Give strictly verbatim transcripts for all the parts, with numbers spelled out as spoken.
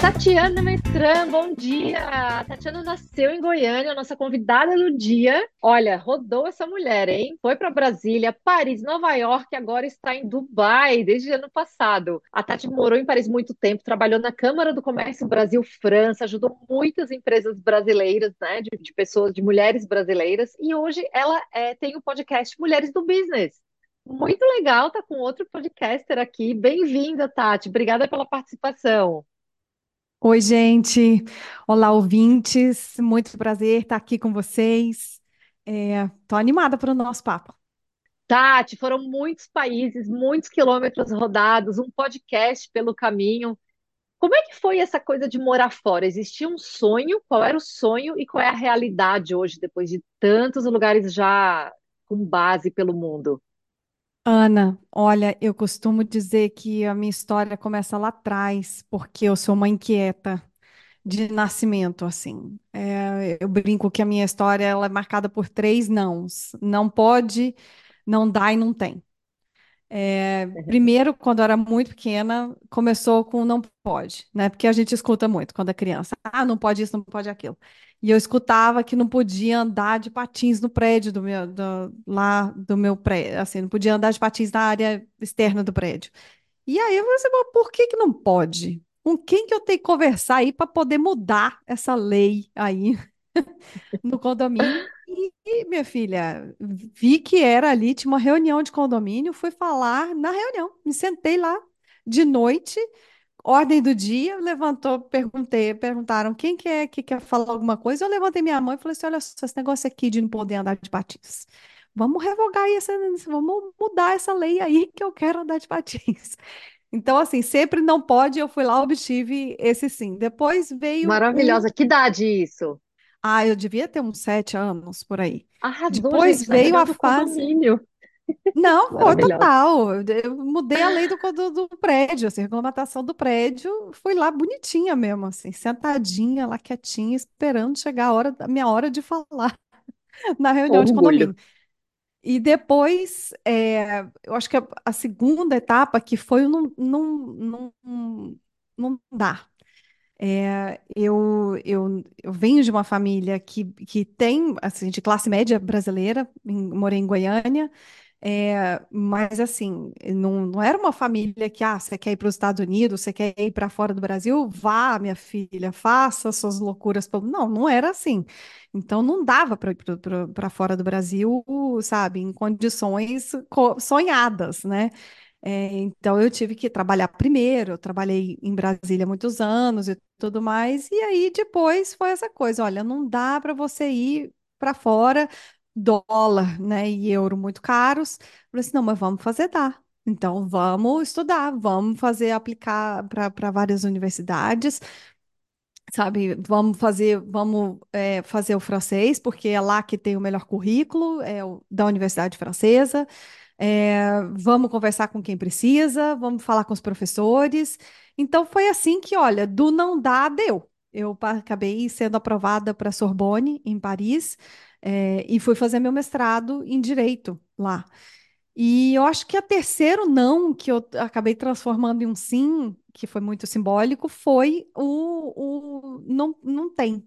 Tatiana Metran, bom dia! A Tatiana nasceu em Goiânia, nossa convidada do dia. Olha, rodou essa mulher, hein? Foi para Brasília, Paris, Nova York, agora está em Dubai desde ano passado. A Tati morou em Paris muito tempo, trabalhou na Câmara do Comércio Brasil-França, ajudou muitas empresas brasileiras, né, de, de pessoas, de mulheres brasileiras, e hoje ela é, tem o podcast Mulheres do Business. Muito legal, tá com outro podcaster aqui. Bem-vinda, Tati. Obrigada pela participação. Oi, gente. Olá, ouvintes. Muito prazer estar aqui com vocês. Estou animada para o nosso papo. Tati, foram muitos países, muitos quilômetros rodados, um podcast pelo caminho. Como é que foi essa coisa de morar fora? Existia um sonho? Qual era o sonho e qual é a realidade hoje, depois de tantos lugares já com base pelo mundo? Ana, olha, eu costumo dizer que a minha história começa lá atrás, porque eu sou uma inquieta de nascimento, assim. É, eu brinco que a minha história ela é marcada por três nãos. Não pode, não dá e não tem. É, primeiro, quando eu era muito pequena, começou com não pode, né? Porque a gente escuta muito quando é criança. Ah, não pode isso, não pode aquilo. E eu escutava que não podia andar de patins no prédio do meu, do- lá do meu prédio, assim, não podia andar de patins na área externa do prédio. E aí eu falei assim, "Mas por que que não pode? Com quem que eu tenho que conversar aí para poder mudar essa lei aí no condomínio?" E, minha filha, vi que era ali, tinha uma reunião de condomínio, fui falar na reunião, me sentei lá de noite, ordem do dia, levantou, perguntei, perguntaram quem quer que quer falar alguma coisa, eu levantei minha mão e falei assim, olha só, esse negócio aqui de não poder andar de patins, vamos revogar isso, vamos mudar essa lei aí que eu quero andar de patins. Então, assim, sempre não pode, eu fui lá, obtive esse sim. Depois veio um. Maravilhosa. Que idade isso? Ah, eu devia ter uns sete anos por aí. Arrasou, Depois gente, na veio reunião a do fase. condomínio. Não, foi Maravilhosa. total. Eu eu mudei a lei do, do, do prédio, assim, regulamentação do prédio. Fui lá bonitinha mesmo, assim, sentadinha lá quietinha, esperando chegar a hora, a minha hora de falar na reunião de Orgulho. condomínio. E depois, é, eu acho que a, a segunda etapa, que foi o não, não, não, não dá. É, eu, eu, eu venho de uma família que, que tem, assim, de classe média brasileira, em- morei em Goiânia, é, mas assim, não, não era uma família que, ah, você quer ir para os Estados Unidos, você quer ir para fora do Brasil? Vá, minha filha, faça suas loucuras. pelo-" Não, não era assim. Então não dava para ir para fora do Brasil, sabe, em condições co- sonhadas, né? É, então eu tive que trabalhar primeiro, eu trabalhei em Brasília há muitos anos e tudo mais, e aí depois foi essa coisa, olha, não dá para você ir para fora, dólar, né, e euro muito caros. Eu falei assim, não, mas vamos fazer dar. Então vamos estudar, vamos fazer aplicar para para várias universidades, sabe? Vamos fazer, vamos é, fazer o francês, porque é lá que tem o melhor currículo, é o da Universidade Francesa. É, vamos conversar com quem precisa, vamos falar com os professores. Então foi assim que, olha, do não dá, deu. Eu pa- acabei sendo aprovada para Sorbonne, em Paris, é, e fui fazer meu mestrado em Direito lá. E eu acho que a terceiro não, que eu acabei transformando em um sim, que foi muito simbólico, foi o, o não, não tem.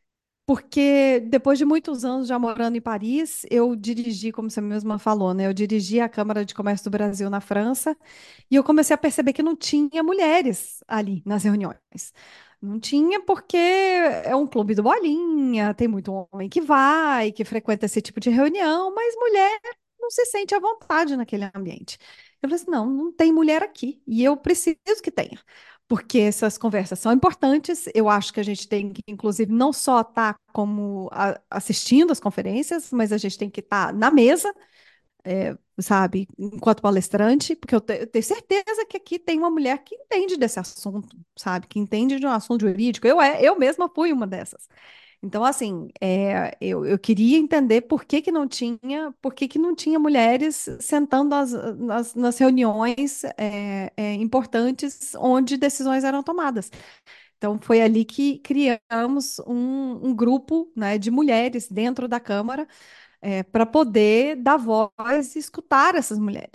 Porque depois de muitos anos já morando em Paris, eu dirigi, como você mesma falou, né? Eu dirigi a Câmara de Comércio do Brasil na França e eu comecei a perceber que não tinha mulheres ali nas reuniões. Não tinha porque é um clube do Bolinha, tem muito homem que vai, que frequenta esse tipo de reunião, mas mulher não se sente à vontade naquele ambiente. Eu falei assim, não, não tem mulher aqui e eu preciso que tenha porque essas conversas são importantes. Eu acho que a gente tem que, inclusive, não só estar como a- assistindo as conferências, mas a gente tem que estar na mesa, é, sabe, enquanto palestrante, porque eu, te- eu tenho certeza que aqui tem uma mulher que entende desse assunto, sabe, que entende de um assunto jurídico. Eu, é, eu mesma fui uma dessas. Então, assim, é, eu, eu queria entender por que que não tinha, por que que não tinha mulheres sentando nas, nas, nas reuniões é, é, importantes onde decisões eram tomadas. Então, foi ali que criamos um, um grupo, né, de mulheres dentro da Câmara, para poder dar voz e escutar essas mulheres.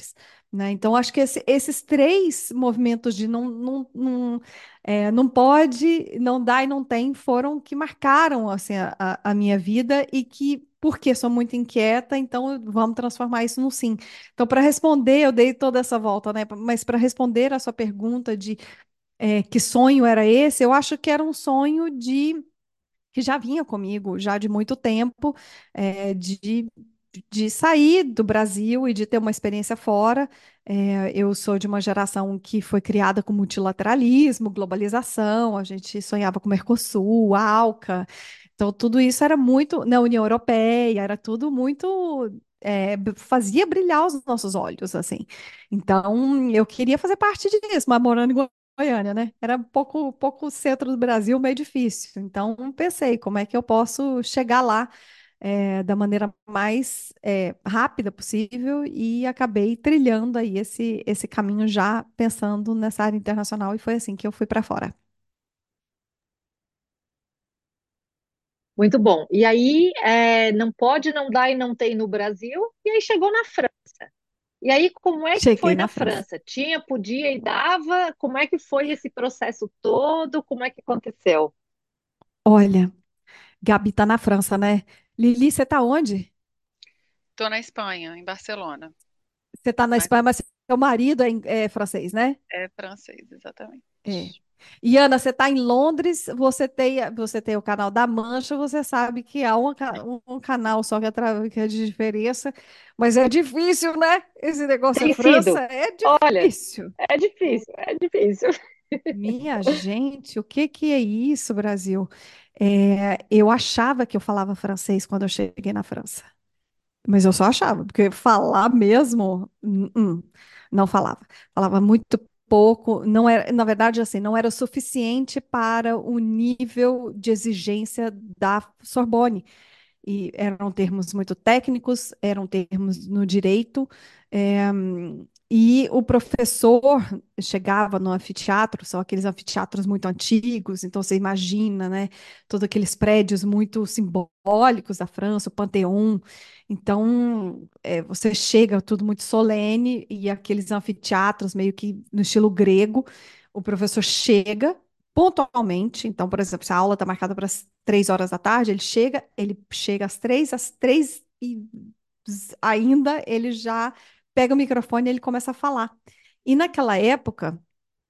né? Então, acho que esse- esses três movimentos de não, não, não, é, não pode, não dá e não tem, foram que marcaram assim, a, a a minha vida e que, porque sou muito inquieta, então vamos transformar isso num sim. Então, para responder, eu dei toda essa volta, né? Mas para responder a sua pergunta de é, que sonho era esse, eu acho que era um sonho de que já vinha comigo já de muito tempo, é, de, de sair do Brasil e de ter uma experiência fora. É, eu sou de uma geração que foi criada com multilateralismo, globalização, a gente sonhava com o Mercosul, a ALCA. Então, tudo isso era muito na União Europeia, era tudo muito. é, b- fazia brilhar os nossos olhos, assim. Então, eu queria fazer parte disso, mas morando em Goiânia, né? Era um pouco, pouco centro do Brasil, meio difícil. Então, pensei, como é que eu posso chegar lá, é, da maneira mais, é, rápida possível e acabei trilhando aí esse, esse caminho já pensando nessa área internacional e foi assim que eu fui para fora. Muito bom. E aí, é, não pode, não dá e não tem no Brasil, e aí chegou na França. E aí, como é que foi Cheguei na na França. França? Tinha, podia e dava? Como é que foi esse processo todo? Como é que aconteceu? Olha, Gabi tá na França, né? Lili, você tá onde? Tô na Espanha, em Barcelona, Você tá na mas Espanha, mas seu marido é, em- é francês, né? é francês, exatamente. É. E Ana, você está em Londres, você tem, você tem o canal da Mancha, você sabe que há um, ca- um- um canal só que, atra- que é de diferença, mas é difícil, né? Esse negócio é Tem França, sido. é Olha, difícil. é difícil, é difícil. Minha gente, o que que é isso, Brasil? É, eu achava que eu falava francês quando eu cheguei na França. Mas eu só achava, porque falar mesmo, hum, hum, não falava. Falava muito pouco, não era, na verdade, assim, não era o suficiente para o nível de exigência da Sorbonne. E eram termos muito técnicos, eram termos no direito, eh, e o professor chegava no anfiteatro, são aqueles anfiteatros muito antigos, então você imagina, né, todos aqueles prédios muito simbólicos da França, o Panteão. Então, eh, você chega tudo muito solene e aqueles anfiteatros meio que no estilo grego, o professor chega pontualmente. Então, por exemplo, se a aula está marcada para as três horas da tarde, ele chega, ele chega às três, às três e z- ainda ele já pega o microfone e ele começa a falar. E naquela época,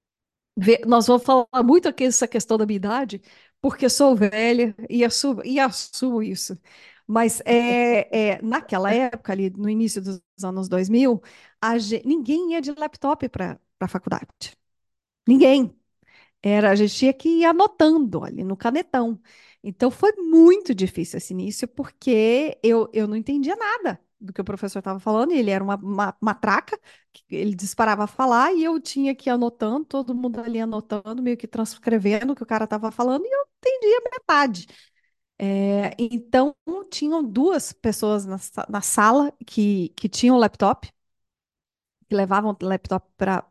vê- nós vamos falar muito aqui essa questão da minha idade, porque sou velha e assumo, e assumo isso. Mas é, é, naquela época, ali no início dos anos dois mil, a gen- ninguém ia de laptop para a faculdade. Ninguém. Era, a gente tinha que ir anotando ali no canetão. Então foi muito difícil esse início, porque eu, eu não entendia nada do que o professor estava falando. Ele era uma, uma matraca, que ele disparava a falar e eu tinha que ir anotando, todo mundo ali anotando, meio que transcrevendo o que o cara estava falando, e eu entendia metade. É, então, tinham duas pessoas na, sa- na sala que, que tinham laptop, que levavam o laptop para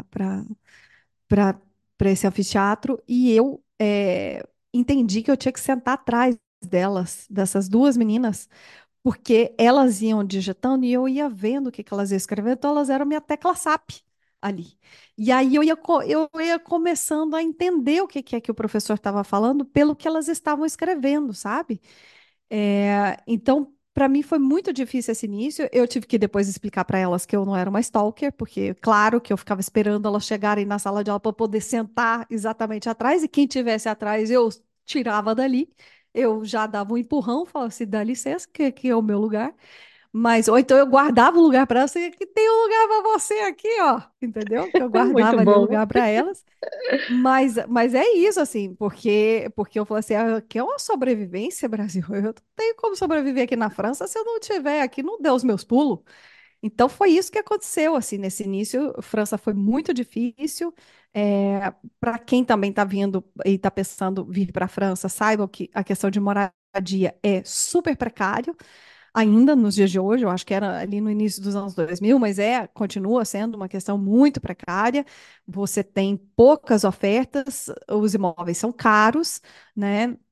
para para esse anfiteatro e eu é, entendi que eu tinha que sentar atrás delas, dessas duas meninas, porque elas iam digitando e eu ia vendo o que, que elas iam escrevendo, então elas eram minha tecla S A P ali. E aí eu ia, co- eu ia começando a entender o que, que é que o professor estava falando pelo que elas estavam escrevendo, sabe? É, então, para mim foi muito difícil esse início. Eu tive que depois explicar para elas que eu não era uma stalker, porque, claro, que eu ficava esperando elas chegarem na sala de aula para poder sentar exatamente atrás, e quem tivesse atrás eu tirava dali. Eu já dava um empurrão, falava assim: dá licença, que aqui é o meu lugar. Mas, ou então eu guardava o lugar para elas, e que tem um lugar para você aqui, ó, entendeu? Que eu Muito guardava ali o bom. lugar para elas. Mas, mas é isso, assim, porque, porque eu falei assim, ah, aqui é uma sobrevivência, Brasil. Eu não tenho como sobreviver aqui na França se eu não estiver aqui, não der os meus pulos. Então foi isso que aconteceu, assim, nesse início. França foi muito difícil. É, para quem também está vindo e está pensando vir para a França, saibam que a questão de moradia é super precário ainda nos dias de hoje, eu acho que era ali no início dos anos dois mil, mas é, continua sendo uma questão muito precária. Você tem poucas ofertas, os imóveis são caros, né?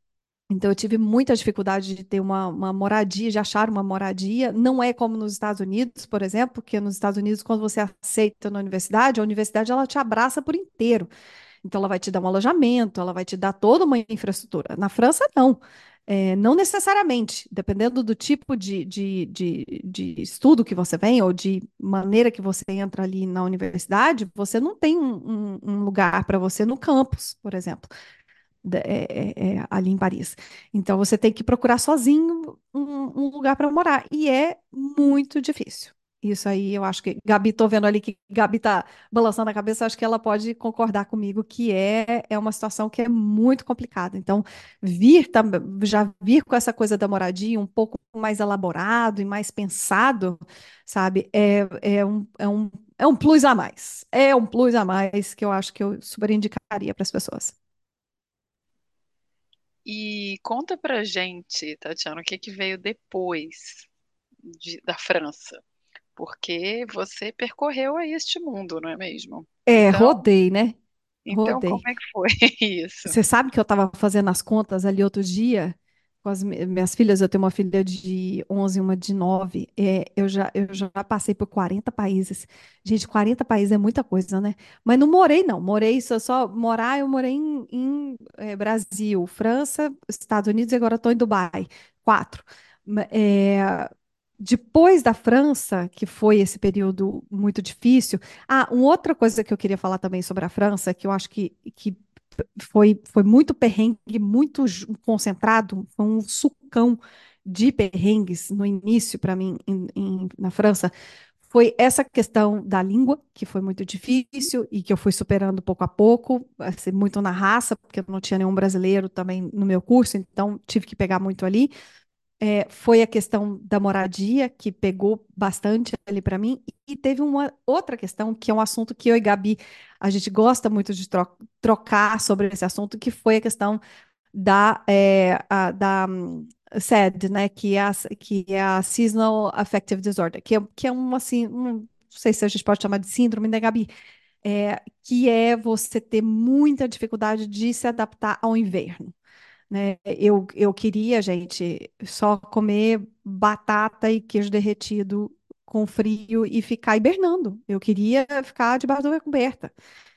Então, eu tive muita dificuldade de ter uma, uma moradia, de achar uma moradia. Não é como nos Estados Unidos, por exemplo, porque nos Estados Unidos, quando você aceita na universidade, a universidade ela te abraça por inteiro. Então, ela vai te dar um alojamento, ela vai te dar toda uma infraestrutura. Na França, não. É, não necessariamente, dependendo do tipo de, de, de, de estudo que você vem ou de maneira que você entra ali na universidade, você não tem um, um- um lugar para você no campus, por exemplo, da- é- é- é, ali em Paris. Então, você tem que procurar sozinho um, um lugar para morar. E é muito difícil. Isso aí, eu acho que. Gabi, tô vendo ali que Gabi tá balançando a cabeça, acho que ela pode concordar comigo que é, é uma situação que é muito complicada. Então, vir também, já vir com essa coisa da moradia um pouco mais elaborado e mais pensado, sabe, é, é um, é um, é um plus a mais. É um plus a mais que eu acho que eu super indicaria para as pessoas. E conta pra gente, Tatiana, o que que veio depois de- da França? Porque você percorreu aí este mundo, não é mesmo? É, Então, rodei, né? então como Rodei. é que foi isso? Você sabe que eu estava fazendo as contas ali outro dia com as mi- minhas filhas. Eu tenho uma filha de onze e uma de nove. É, eu já, eu já passei por quarenta países. Gente, quarenta países é muita coisa, né? Mas não morei, não. Morei, só, só morar, eu morei em, em, eh, Brasil, França, Estados Unidos e agora estou em Dubai. Quatro. Ma- é, depois da França, que foi esse período muito difícil. Ah, uma outra coisa que eu queria falar também sobre a França, que eu acho que, que foi, foi muito perrengue, muito ju- concentrado, foi um sucão de perrengues no início para mim em- em- na França. Foi essa questão da língua, que foi muito difícil e que eu fui superando pouco a pouco, assim, muito na raça, porque eu não tinha nenhum brasileiro também no meu curso, então tive que pegar muito ali. É, foi a questão da moradia, que pegou bastante ali para mim, e teve uma outra questão, que é um assunto que eu e Gabi, a gente gosta muito de tro- trocar sobre esse assunto, que foi a questão da, é, a- da hum, S A D, né, que é a, que é a Seasonal Affective Disorder, que é, que é um, assim, um, não sei se a gente pode chamar de síndrome, né, Gabi? É, que é você ter muita dificuldade de se adaptar ao inverno, né? Eu, eu queria, gente, só comer batata e queijo derretido com frio e ficar hibernando. Eu queria ficar debaixo da coberta.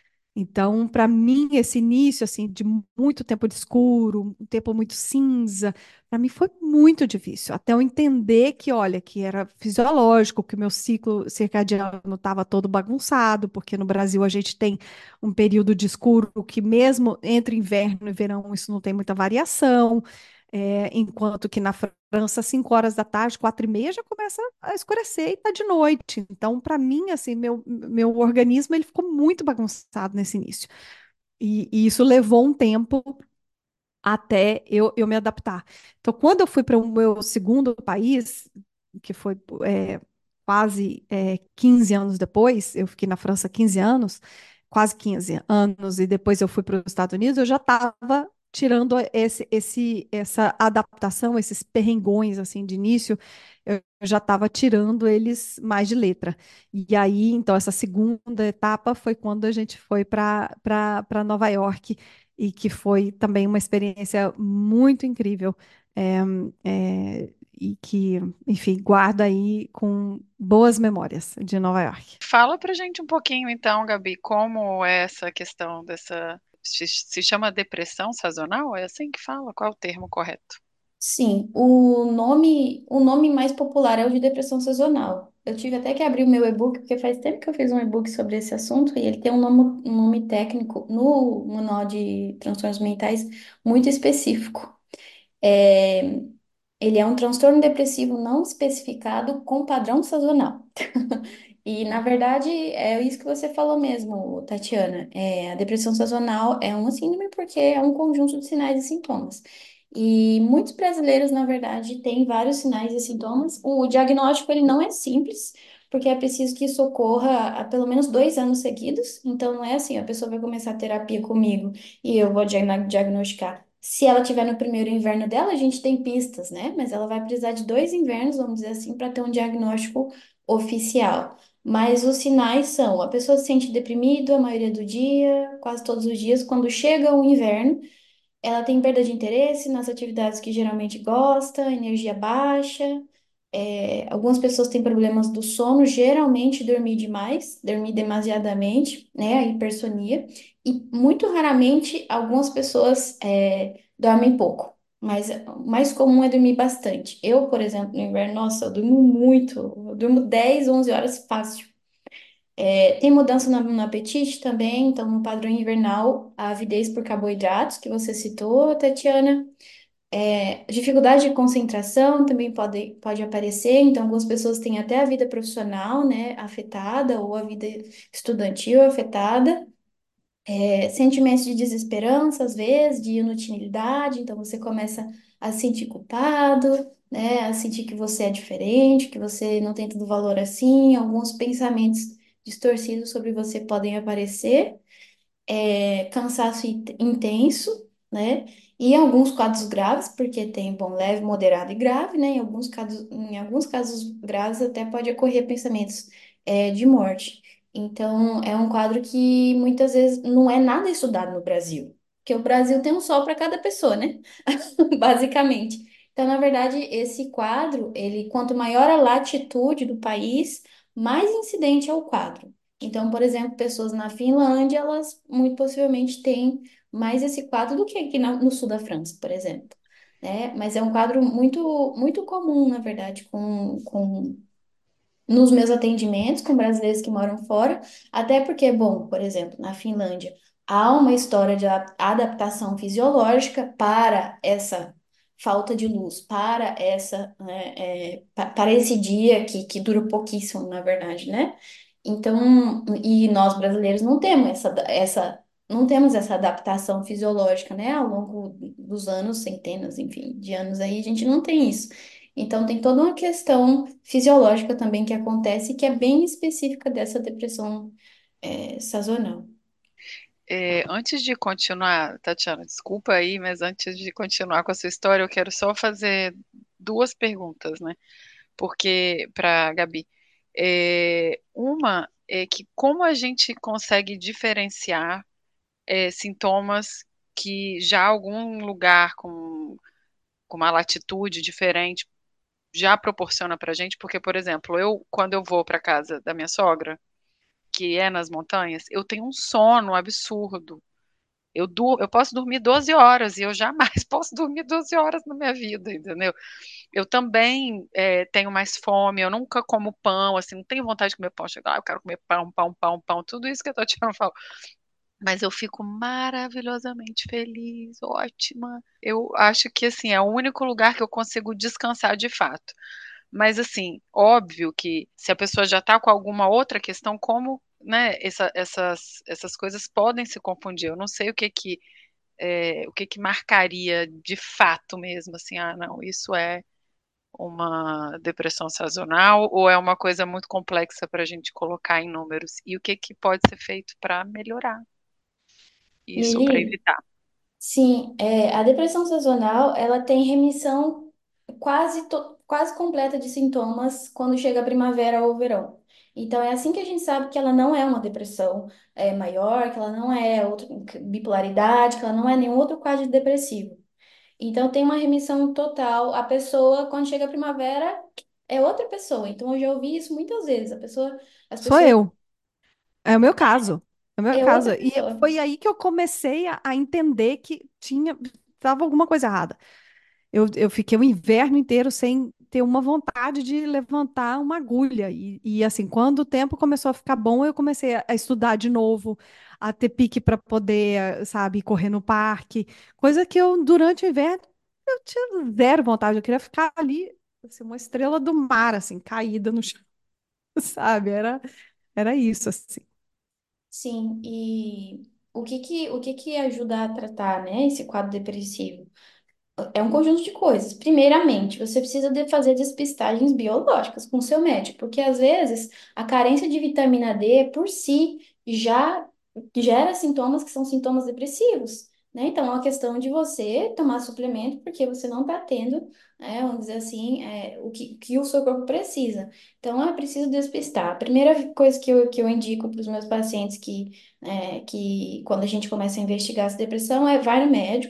Então, para mim, esse início assim de muito tempo de escuro, um tempo muito cinza, para mim foi muito difícil, até eu entender que, olha, que era fisiológico, que o meu ciclo circadiano estava todo bagunçado, porque no Brasil a gente tem um período de escuro que mesmo entre inverno e verão isso não tem muita variação, é, enquanto que na França, cinco horas da tarde, quatro e meia já começa a escurecer e tá de noite. Então, para mim, assim, meu, meu organismo ele ficou muito bagunçado nesse início. E, e isso levou um tempo até eu, eu me adaptar. Então, quando eu fui para o meu segundo país, que foi é, quase é, quinze anos depois, eu fiquei na França quinze anos, quase quinze anos, e depois eu fui para os Estados Unidos, eu já estava tirando esse, esse, essa adaptação, esses perrengões assim de início, eu já estava tirando eles mais de letra. E aí, então, essa segunda etapa foi quando a gente foi para para Nova York e que foi também uma experiência muito incrível, é, é, e que, enfim, guarda aí com boas memórias de Nova York. Fala pra gente um pouquinho então, Gabi, como é essa questão dessa. Se, se chama depressão sazonal? É assim que fala? Qual é o termo correto? Sim, o nome, o nome mais popular é o de depressão sazonal. Eu tive até que abrir o meu e-book, porque faz tempo que eu fiz um e-book sobre esse assunto, e ele tem um nome, um nome técnico no Manual de Transtornos Mentais muito específico. É, ele é um transtorno depressivo não especificado com padrão sazonal. E, na verdade, é isso que você falou mesmo, Tatiana. É, a depressão sazonal é uma síndrome porque é um conjunto de sinais e sintomas. E muitos brasileiros, na verdade, têm vários sinais e sintomas. O diagnóstico, ele não é simples, porque é preciso que isso ocorra há pelo menos dois anos seguidos. Então, não é assim, a pessoa vai começar a terapia comigo e eu vou diagna- diagnosticar. Se ela tiver no primeiro inverno dela, a gente tem pistas, né? Mas ela vai precisar de dois invernos, vamos dizer assim, para ter um diagnóstico oficial. Mas os sinais são: a pessoa se sente deprimida a maioria do dia, quase todos os dias. Quando chega o inverno, Ela tem perda de interesse nas atividades que geralmente gosta, energia baixa. É, algumas pessoas têm problemas do sono, geralmente dormir demais, dormir demasiadamente, né? A hipersonia. E muito raramente algumas pessoas é, dormem pouco. Mas o mais comum é dormir bastante. Eu, por exemplo, no inverno, nossa, eu durmo muito. Eu durmo dez, onze horas fácil. É, tem mudança no, no apetite também, então no padrão invernal, a avidez por carboidratos, que você citou, Tatiana. É, dificuldade de concentração também pode, pode aparecer, então algumas pessoas têm até a vida profissional, né, afetada, ou a vida estudantil afetada. É, sentimentos de desesperança, às vezes, de inutilidade, então você começa a se sentir culpado, né, a sentir que você é diferente, que você não tem tanto valor assim, alguns pensamentos distorcidos sobre você podem aparecer, é, cansaço in- intenso, né? E alguns quadros graves, porque tem bom, leve, moderado e grave, né? Em alguns casos, em alguns casos graves até pode ocorrer pensamentos, é, de morte. Então, é um quadro que muitas vezes não é nada estudado no Brasil, porque o Brasil tem um sol para cada pessoa, né? Basicamente. Então, na verdade, esse quadro, ele, quanto maior a latitude do país, mais incidente é o quadro. Então, por exemplo, pessoas na Finlândia, elas muito possivelmente têm mais esse quadro do que aqui na- no sul da França, por exemplo, né? Mas é um quadro muito, muito comum, na verdade, com, com nos meus atendimentos com brasileiros que moram fora, até porque, bom, por exemplo, na Finlândia, há uma história de a- adaptação fisiológica para essa falta de luz, para essa, né, é, pa- para esse dia que, que dura pouquíssimo, na verdade, né? Então, e nós brasileiros não temos essa, essa, não temos essa adaptação fisiológica, né? Ao longo dos anos, centenas, enfim, de anos aí, a gente não tem isso. Então, tem toda uma questão fisiológica também que acontece que é bem específica dessa depressão, é, sazonal. É, antes de continuar, Tatiana, desculpa aí, mas antes de continuar com a sua história, eu quero só fazer duas perguntas, né? Porque, para Gabi, é, uma é que como a gente consegue diferenciar é, sintomas que já algum lugar com, com uma latitude diferente já proporciona pra gente? Porque, por exemplo, eu, quando eu vou para casa da minha sogra, que é nas montanhas, eu tenho um sono absurdo. Eu, dur eu posso dormir doze horas e eu jamais posso dormir doze horas na minha vida, entendeu? Eu também é, tenho mais fome, eu nunca como pão, assim, não tenho vontade de comer pão. Chego, ah, eu quero comer pão, pão, pão, pão, tudo isso que a Tatiana falou. Mas eu fico maravilhosamente feliz, ótima. Eu acho que, assim, é o único lugar que eu consigo descansar de fato. Mas, assim, óbvio que se a pessoa já está com alguma outra questão, como, né, essa- essas, essas coisas podem se confundir. Eu não sei o que que, é, o que que marcaria de fato mesmo, assim, ah, não, isso é uma depressão sazonal ou é uma coisa muito complexa para a gente colocar em números? E o que que pode ser feito para melhorar isso, para Lili, evitar? sim, é, a depressão sazonal, ela tem remissão quase, to- quase completa de sintomas quando chega a primavera ou o verão. Então, é assim que a gente sabe que ela não é uma depressão, é, maior, que ela não é outra, bipolaridade, que ela não é nenhum outro quadro depressivo. Então, tem uma remissão total. A pessoa, quando chega a primavera, é outra pessoa. Então, eu já ouvi isso muitas vezes. A pessoa, as Sou pessoas, eu. É o meu caso. É o meu é caso. outra E pessoa. foi aí que eu comecei a, a entender que tinha, estava alguma coisa errada. Eu, eu fiquei o inverno inteiro sem ter uma vontade de levantar uma agulha. E, e, assim, quando o tempo começou a ficar bom, eu comecei a, a estudar de novo, a ter pique para poder, sabe, correr no parque. Coisa que eu, durante o inverno, eu tinha zero vontade. Eu queria ficar ali, assim, uma estrela do mar, assim, caída no chão, sabe? Era, era isso, assim. Sim, e o que que, o que que ajuda a tratar, né, esse quadro depressivo? É um conjunto de coisas. Primeiramente, você precisa de fazer despistagens biológicas com o seu médico, porque às vezes a carência de vitamina D por si já gera sintomas que são sintomas depressivos, né? Então é uma questão de você tomar suplemento porque você não está tendo, né, vamos dizer assim, é, o que, que o seu corpo precisa. Então é preciso despistar. A primeira coisa que eu, que eu indico para os meus pacientes que, é, que quando a gente começa a investigar essa depressão é vai no médico,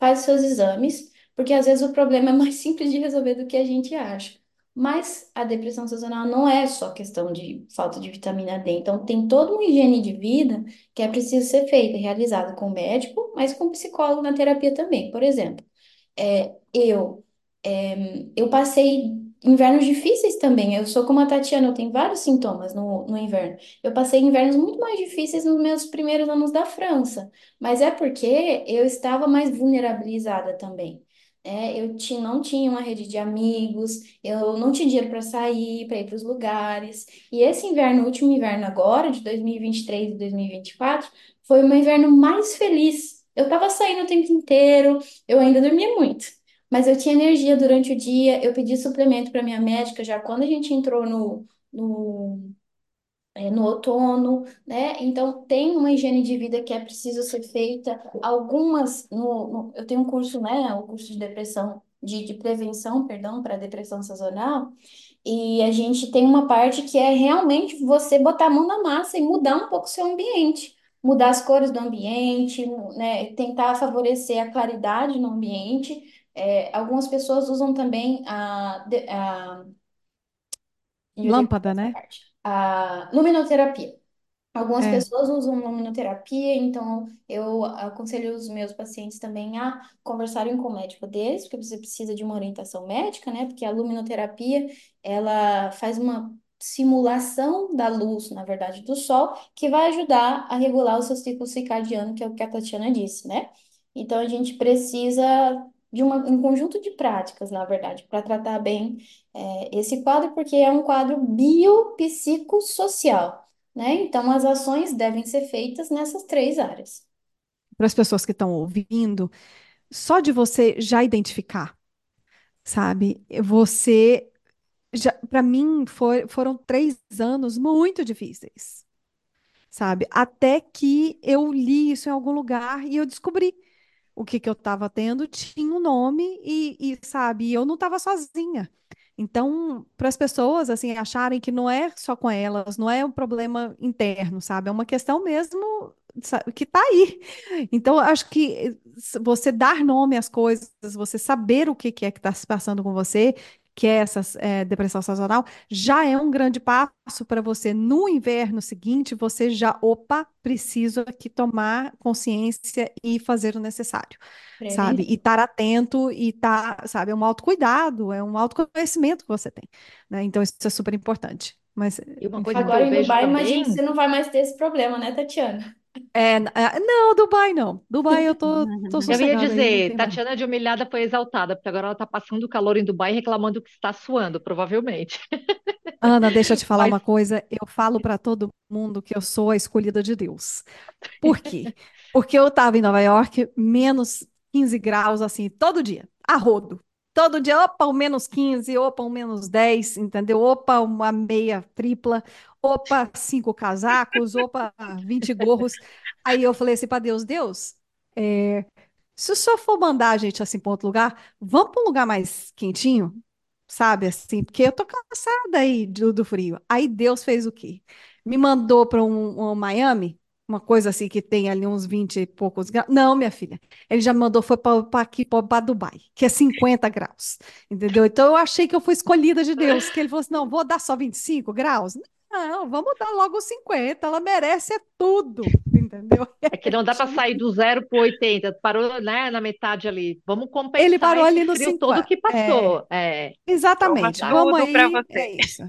faz os seus exames, porque às vezes o problema é mais simples de resolver do que a gente acha. Mas a depressão sazonal não é só questão de falta de vitamina D, então tem toda uma higiene de vida que é preciso ser feita, realizada com o médico, mas com o psicólogo na terapia também. Por exemplo, é, eu, é, eu passei invernos difíceis também. Eu sou como a Tatiana, eu tenho vários sintomas no, no inverno. Eu passei invernos muito mais difíceis nos meus primeiros anos da França, mas é porque eu estava mais vulnerabilizada também. É, eu ti, não tinha uma rede de amigos, eu não tinha dinheiro para sair, para ir para os lugares. E esse inverno, o último inverno agora, de dois mil e vinte e três e dois mil e vinte e quatro, foi o meu inverno mais feliz. Eu estava saindo o tempo inteiro, eu ainda dormia muito, mas eu tinha energia durante o dia. Eu pedi suplemento para minha médica já quando a gente entrou no, no, é, no outono, né? Então, tem uma higiene de vida que é preciso ser feita. Algumas, no, no- eu tenho um curso, né? O curso de depressão, de, de prevenção, perdão, para depressão sazonal. E a gente tem uma parte que é realmente você botar a mão na massa e mudar um pouco o seu ambiente, mudar as cores do ambiente, né? Tentar favorecer a claridade no ambiente. É, algumas pessoas usam também a, de- a, e eu digo Lâmpada, essa né? parte, a luminoterapia. Algumas É. pessoas usam luminoterapia, então eu aconselho os meus pacientes também a conversarem com o médico deles, porque você precisa de uma orientação médica, né? Porque a luminoterapia, ela faz uma simulação da luz, na verdade, do sol, que vai ajudar a regular o seu ciclo circadiano, que é o que a Tatiana disse, né? Então a gente precisa de uma, um conjunto de práticas, na verdade, para tratar bem, é, esse quadro, porque é um quadro biopsicossocial, né? Então, as ações devem ser feitas nessas três áreas. Para as pessoas que estão ouvindo, só de você já identificar, sabe? Você já, para mim, foi, foram três anos muito difíceis, sabe? Até que eu li isso em algum lugar e eu descobri o que que eu estava tendo, tinha um nome e, e, sabe, eu não estava sozinha. Então, para as pessoas assim acharem que não é só com elas, não é um problema interno, sabe? É uma questão mesmo sa- que está aí. Então, eu acho que eh, s- você dar nome às coisas, você saber o que que é que está se passando com você, que é essa eh, depressão sazonal, já é um grande passo para você. No inverno seguinte, você já, opa, preciso aqui tomar consciência e fazer o necessário, sabe? E Prevenção. estar atento e estar, sabe? É um autocuidado, é um autoconhecimento que você tem, né? Então, isso é super importante. Mas, E uma coisa enfim. que Agora eu em vejo Dubai, imagino que também. você não vai mais ter esse problema, né, Tatiana? É, é, não, Dubai não. Dubai eu tô, tô Eu ia sossegada aí, não dizer, tem mais. Tatiana de humilhada foi exaltada, porque agora ela está passando calor em Dubai reclamando que está suando, provavelmente. Ana, deixa eu te falar Mas uma coisa. Eu falo para todo mundo que eu sou a escolhida de Deus. Por quê? Porque eu estava em Nova York, menos quinze graus, assim, todo dia, a rodo. Todo dia, opa, um menos quinze, opa, um menos dez, entendeu? Opa, uma meia tripla, opa, cinco casacos, opa, vinte gorros. Aí eu falei assim para Deus, Deus, é, se o senhor for mandar a gente assim para outro lugar, vamos para um lugar mais quentinho, sabe? Assim, porque eu tô cansada aí do, do frio. Aí Deus fez o quê? Me mandou para um, um Miami, uma coisa assim que tem ali uns vinte e poucos graus. Não, minha filha, ele já me mandou foi para aqui, para Dubai, que é cinquenta graus, entendeu? Então eu achei que eu fui escolhida de Deus, que ele falou assim: não, vou dar só vinte e cinco graus? Não, vamos dar logo os cinquenta, ela merece é tudo, entendeu? é que não dá para sair do zero para o oitenta, parou, né, na metade ali. Vamos Ele compensar parou esse ali no frio todo cinquenta. que É, passou. É, Toma exatamente. tá. Vamos tudo pra aí, você. é isso.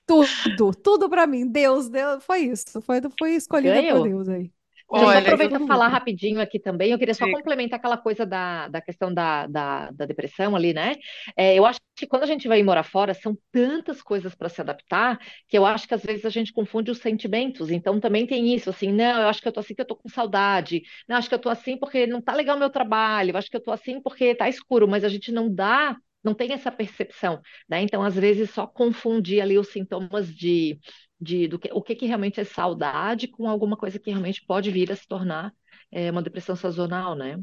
Tudo, tudo para mim. Deus, Deus, foi isso. Foi, foi escolhida por Ganhou. Deus aí. Deixa eu só Olha, Ganhei, eu aproveitar e tudo falar lucro. rapidinho aqui também. Eu queria só digo, complementar aquela coisa da, da questão da, da, da depressão ali, né? É, eu acho que quando a gente vai morar fora, são tantas coisas para se adaptar que eu acho que às vezes a gente confunde os sentimentos. Então também tem isso, assim, não, eu acho que eu tô assim que eu tô com saudade. Não, acho que eu tô assim porque não tá legal o meu trabalho. Eu acho que eu tô assim porque tá escuro, mas a gente não dá, não tem essa percepção, né? Então, às vezes, só confundir ali os sintomas de, de do que, o que que realmente é saudade com alguma coisa que realmente pode vir a se tornar é uma depressão sazonal, né?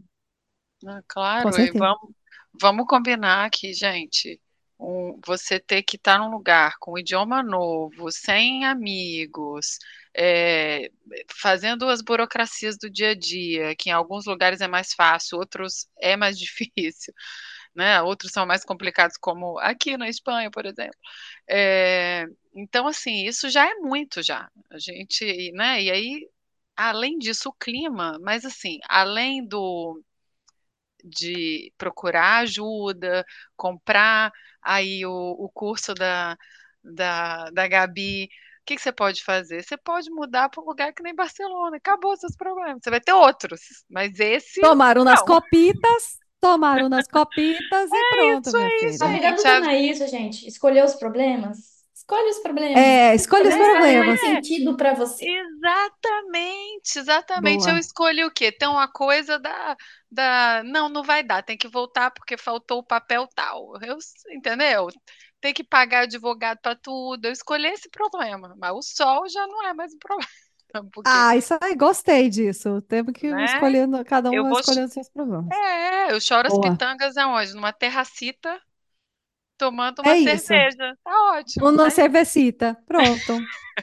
ah, Com claro, e certeza. vamos, vamos combinar aqui, gente. Um, você ter que estar num lugar com um idioma novo, sem amigos, é, fazendo as burocracias do dia a dia, que em alguns lugares é mais fácil, outros é mais difícil, né? Outros são mais complicados, como aqui na Espanha, por exemplo. É, então, assim, isso já é muito já. A gente, né? E aí, além disso, o clima, mas assim, além do de procurar ajuda, comprar aí o, o curso da, da, da Gabi. O que que você pode fazer? Você pode mudar para um lugar que nem Barcelona. Acabou seus problemas. Você vai ter outros, mas esse Tomaram nas não. copitas, tomaram nas copitas e pronto, Isso minha é isso, A filha. vida gente. adulta A- não é isso, gente. Escolher os problemas. Escolhe os problemas. É, Escolhe os escolha os problemas que fazem mais problemas. É, sentido para você. exatamente, exatamente. Eu Boa. escolhi o quê? Tem uma coisa da, da. Não, não vai dar, tem que voltar porque faltou o papel tal. Eu, entendeu? Tem que pagar advogado para tudo. Eu escolhi esse problema, mas o sol já não é mais um problema, porque, Ah, isso aí, gostei disso. Temos que ir né? escolhendo, cada um Eu vai vou. ch- escolhendo seus problemas. É, eu choro as Boa. pitangas aonde? Numa terracita, tomando uma É isso. cerveja. Tá ótimo, Uma né? cervecita. Pronto.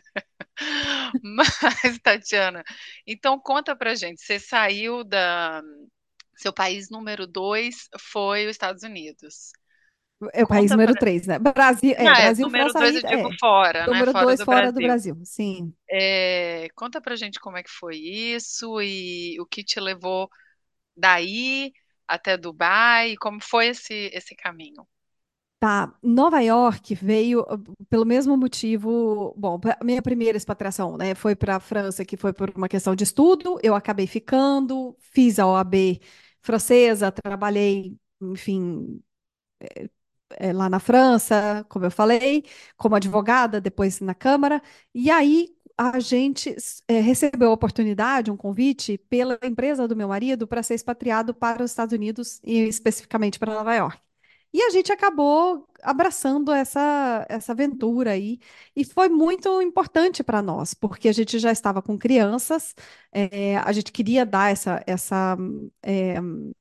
Mas, Tatiana, então conta pra gente, você saiu da. Seu país número dois foi os Estados Unidos. É o país Conta número pra. três, né? Brasil, Não, é, é, Brasil, número França dois aí, eu digo é. fora, né? Número Fora dois do fora do Brasil. Brasil, sim. É, conta pra gente como é que foi isso e o que te levou daí até Dubai, e como foi esse, esse caminho. Tá, Nova York veio uh, pelo mesmo motivo. Bom, a minha primeira expatriação, né, foi para a França, que foi por uma questão de estudo. Eu acabei ficando, fiz a O A B francesa, trabalhei, enfim, eh, lá na França, como eu falei, como advogada, depois na Câmara. E aí a gente eh, recebeu a oportunidade, um convite pela empresa do meu marido para ser expatriado para os Estados Unidos e especificamente para Nova York. E a gente acabou abraçando essa, essa aventura aí, e foi muito importante para nós, porque a gente já estava com crianças, eh, a gente queria dar essa, essa eh,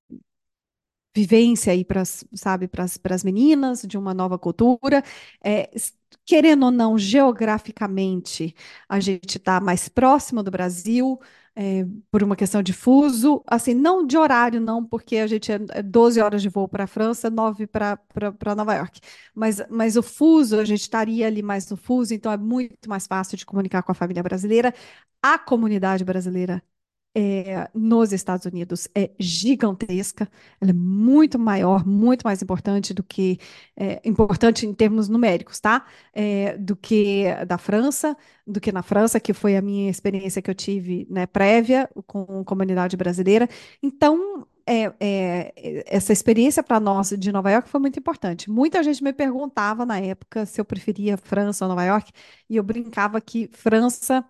vivência aí para, sabe, para as meninas de uma nova cultura. É, s- querendo ou não, geograficamente, a gente está mais próximo do Brasil, é, por uma questão de fuso, assim, não de horário, não, porque a gente é é doze horas de voo para a França, nove para para Nova York. Mas, mas o fuso, a gente estaria ali mais no fuso, então é muito mais fácil de comunicar com a família brasileira. A comunidade brasileira é, nos Estados Unidos é gigantesca, ela é muito maior, muito mais importante do que, é, importante em termos numéricos, tá? É, do que da França, do que na França, que foi a minha experiência que eu tive, né, prévia com comunidade brasileira. Então, é, é, essa experiência para nós de Nova York foi muito importante. Muita gente me perguntava na época se eu preferia França ou Nova York, e eu brincava que França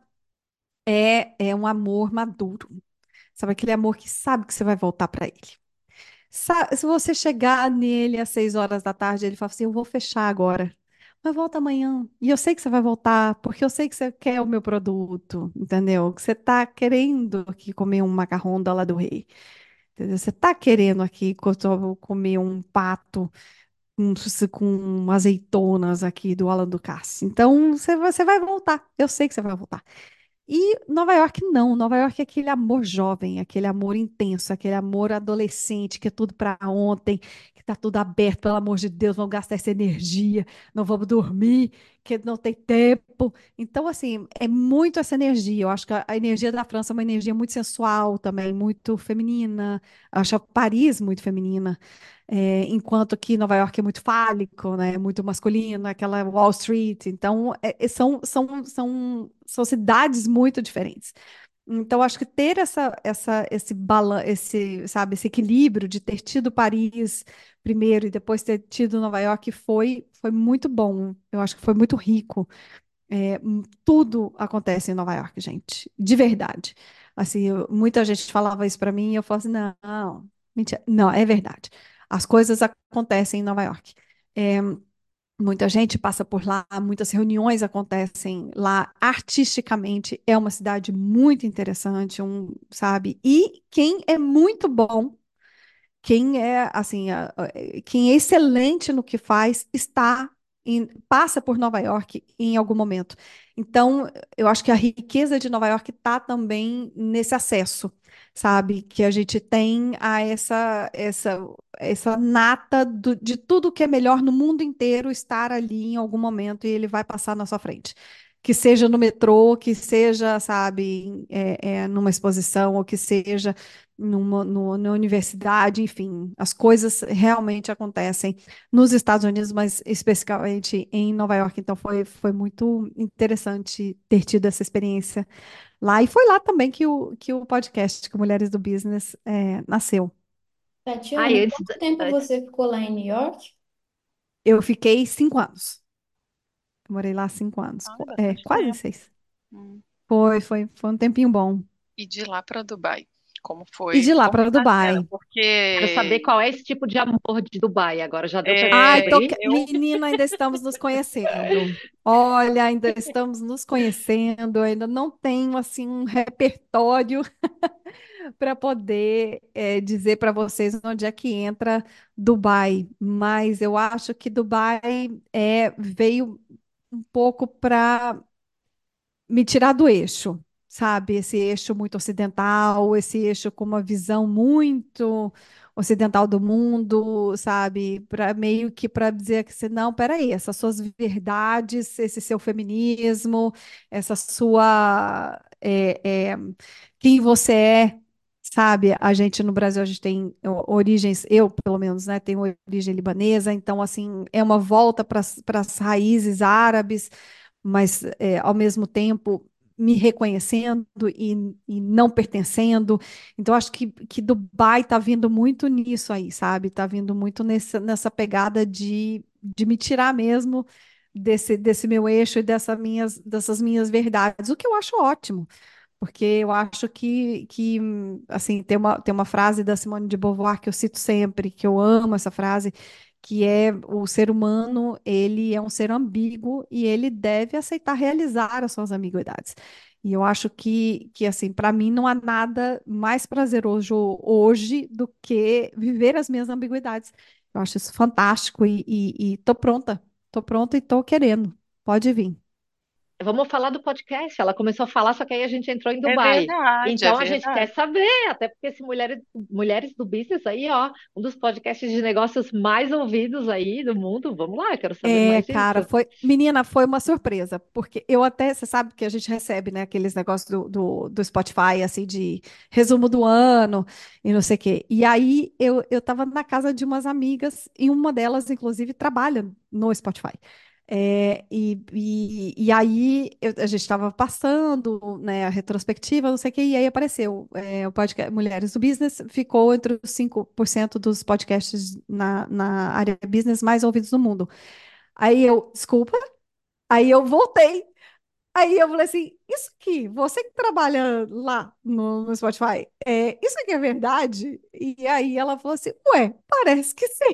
é, é um amor maduro. Sabe aquele amor que sabe que você vai voltar para ele. Sa- Se você chegar nele às seis horas da tarde, ele fala assim: Eu vou fechar agora, mas volta amanhã. E eu sei que você vai voltar, porque eu sei que você quer o meu produto, entendeu? Que você está querendo aqui comer um macarrão da lá do rei, entendeu? Você está querendo aqui co- comer um pato com, com azeitonas aqui do Alan do Cássio. Então você vai, você vai voltar. Eu sei que você vai voltar. E Nova York não, Nova York é aquele amor jovem, aquele amor intenso, aquele amor adolescente, que é tudo para ontem, que está tudo aberto, pelo amor de Deus, vamos gastar essa energia, não vamos dormir, que não tem tempo. Então, assim, é muito essa energia. Eu acho que a, a energia da França é uma energia muito sensual também, muito feminina. Eu acho a Paris muito feminina. É, enquanto que Nova York é muito fálico, né? Muito masculino, aquela Wall Street. Então, é- é- são, são, são, são cidades muito diferentes. Então, acho que ter essa, essa, esse balan esse, sabe, esse equilíbrio de ter tido Paris primeiro e depois ter tido Nova York foi, foi muito bom. Eu acho que foi muito rico. É, hum, tudo acontece em Nova York, gente, de verdade. Assim, eu- muita gente falava isso para mim e eu falava assim, não, mentira. Não, é verdade. As coisas acontecem em Nova York. É, muita gente passa por lá, muitas reuniões acontecem lá. Artisticamente, é uma cidade muito interessante, um, sabe? E quem é muito bom, quem é assim, a- a- quem é excelente no que faz, está em- passa por Nova York em algum momento. Então, eu acho que a riqueza de Nova York está também nesse acesso, sabe? Que a gente tem a essa, essa, essa nata do- de tudo que é melhor no mundo inteiro estar ali em algum momento e ele vai passar na sua frente. Que seja no metrô, que seja, sabe, é, é, numa exposição, ou que seja numa, no- na universidade, enfim, as coisas realmente acontecem nos Estados Unidos, mas especificamente em Nova York. Então foi, foi muito interessante ter tido essa experiência lá. E foi lá também que o, que o podcast, que o Mulheres do Business, é, nasceu. Ai, Tatiana, antes, quanto tempo antes, você ficou lá em New York? Eu fiquei cinco anos. Eu morei lá cinco anos. Ah, Qu- É, bastante quase tempo. seis. Hum. Foi, foi, foi um tempinho bom. E de lá para Dubai, como E foi? de lá Como para está sendo? Dubai. quero saber Porque qual é esse tipo de amor de Dubai. Agora já deu para Ai, é, tô... descobrir. que- eu menina, ainda estamos nos conhecendo. Olha, ainda estamos nos conhecendo, ainda não tenho assim um repertório para poder eh, dizer para vocês onde é que entra Dubai, mas eu acho que Dubai é, veio um pouco para me tirar do eixo, sabe? Esse eixo muito ocidental, esse eixo com uma visão muito ocidental do mundo, sabe? Para meio que para dizer que se não, peraí, essas suas verdades, esse seu feminismo, essa sua é, é, quem você é. Sabe, a gente no Brasil, a gente tem o- origens, eu pelo menos, né, tenho origem libanesa, então, assim, é uma volta para as raízes árabes, mas é, ao mesmo tempo me reconhecendo e, e não pertencendo. Então, acho que, que Dubai está vindo muito nisso aí, sabe? Está vindo muito nessa, nessa pegada de, de me tirar mesmo desse, desse meu eixo e dessa minhas, dessas minhas verdades, o que eu acho ótimo. Porque eu acho que, que assim, tem uma, tem uma frase da Simone de Beauvoir que eu cito sempre, que eu amo essa frase, que é o ser humano, ele é um ser ambíguo e ele deve aceitar realizar as suas ambiguidades. E eu acho que, que assim, para mim não há nada mais prazeroso hoje do que viver as minhas ambiguidades. Eu acho isso fantástico e, e, e tô pronta, tô pronta e tô querendo. Pode vir. Vamos falar do podcast. Ela começou a falar, só que aí a gente entrou em é Dubai. verdade, é Então a gente quer verdade. saber, até porque esse Mulheres, Mulheres do Business aí, ó, um dos podcasts de negócios mais ouvidos aí do mundo. Vamos lá, eu quero saber É, mais cara, disso. foi, menina, foi uma surpresa, porque eu até, você sabe que a gente recebe, né, aqueles negócios do, do, do Spotify, assim, de resumo do ano e não sei o quê. E aí eu, eu tava na casa de umas amigas e uma delas, inclusive, trabalha no Spotify. É, e, e, e aí eu- a gente estava passando, né, a retrospectiva, não sei o quê, e aí apareceu é, o podcast Mulheres do Business, ficou entre os cinco por cento dos podcasts na, na área business mais ouvidos do mundo. Aí eu, desculpa, aí eu voltei. Aí eu falei assim: Isso aqui, você que trabalha lá no, no Spotify, é, isso aqui é verdade? E aí ela falou assim: Ué, parece que sim,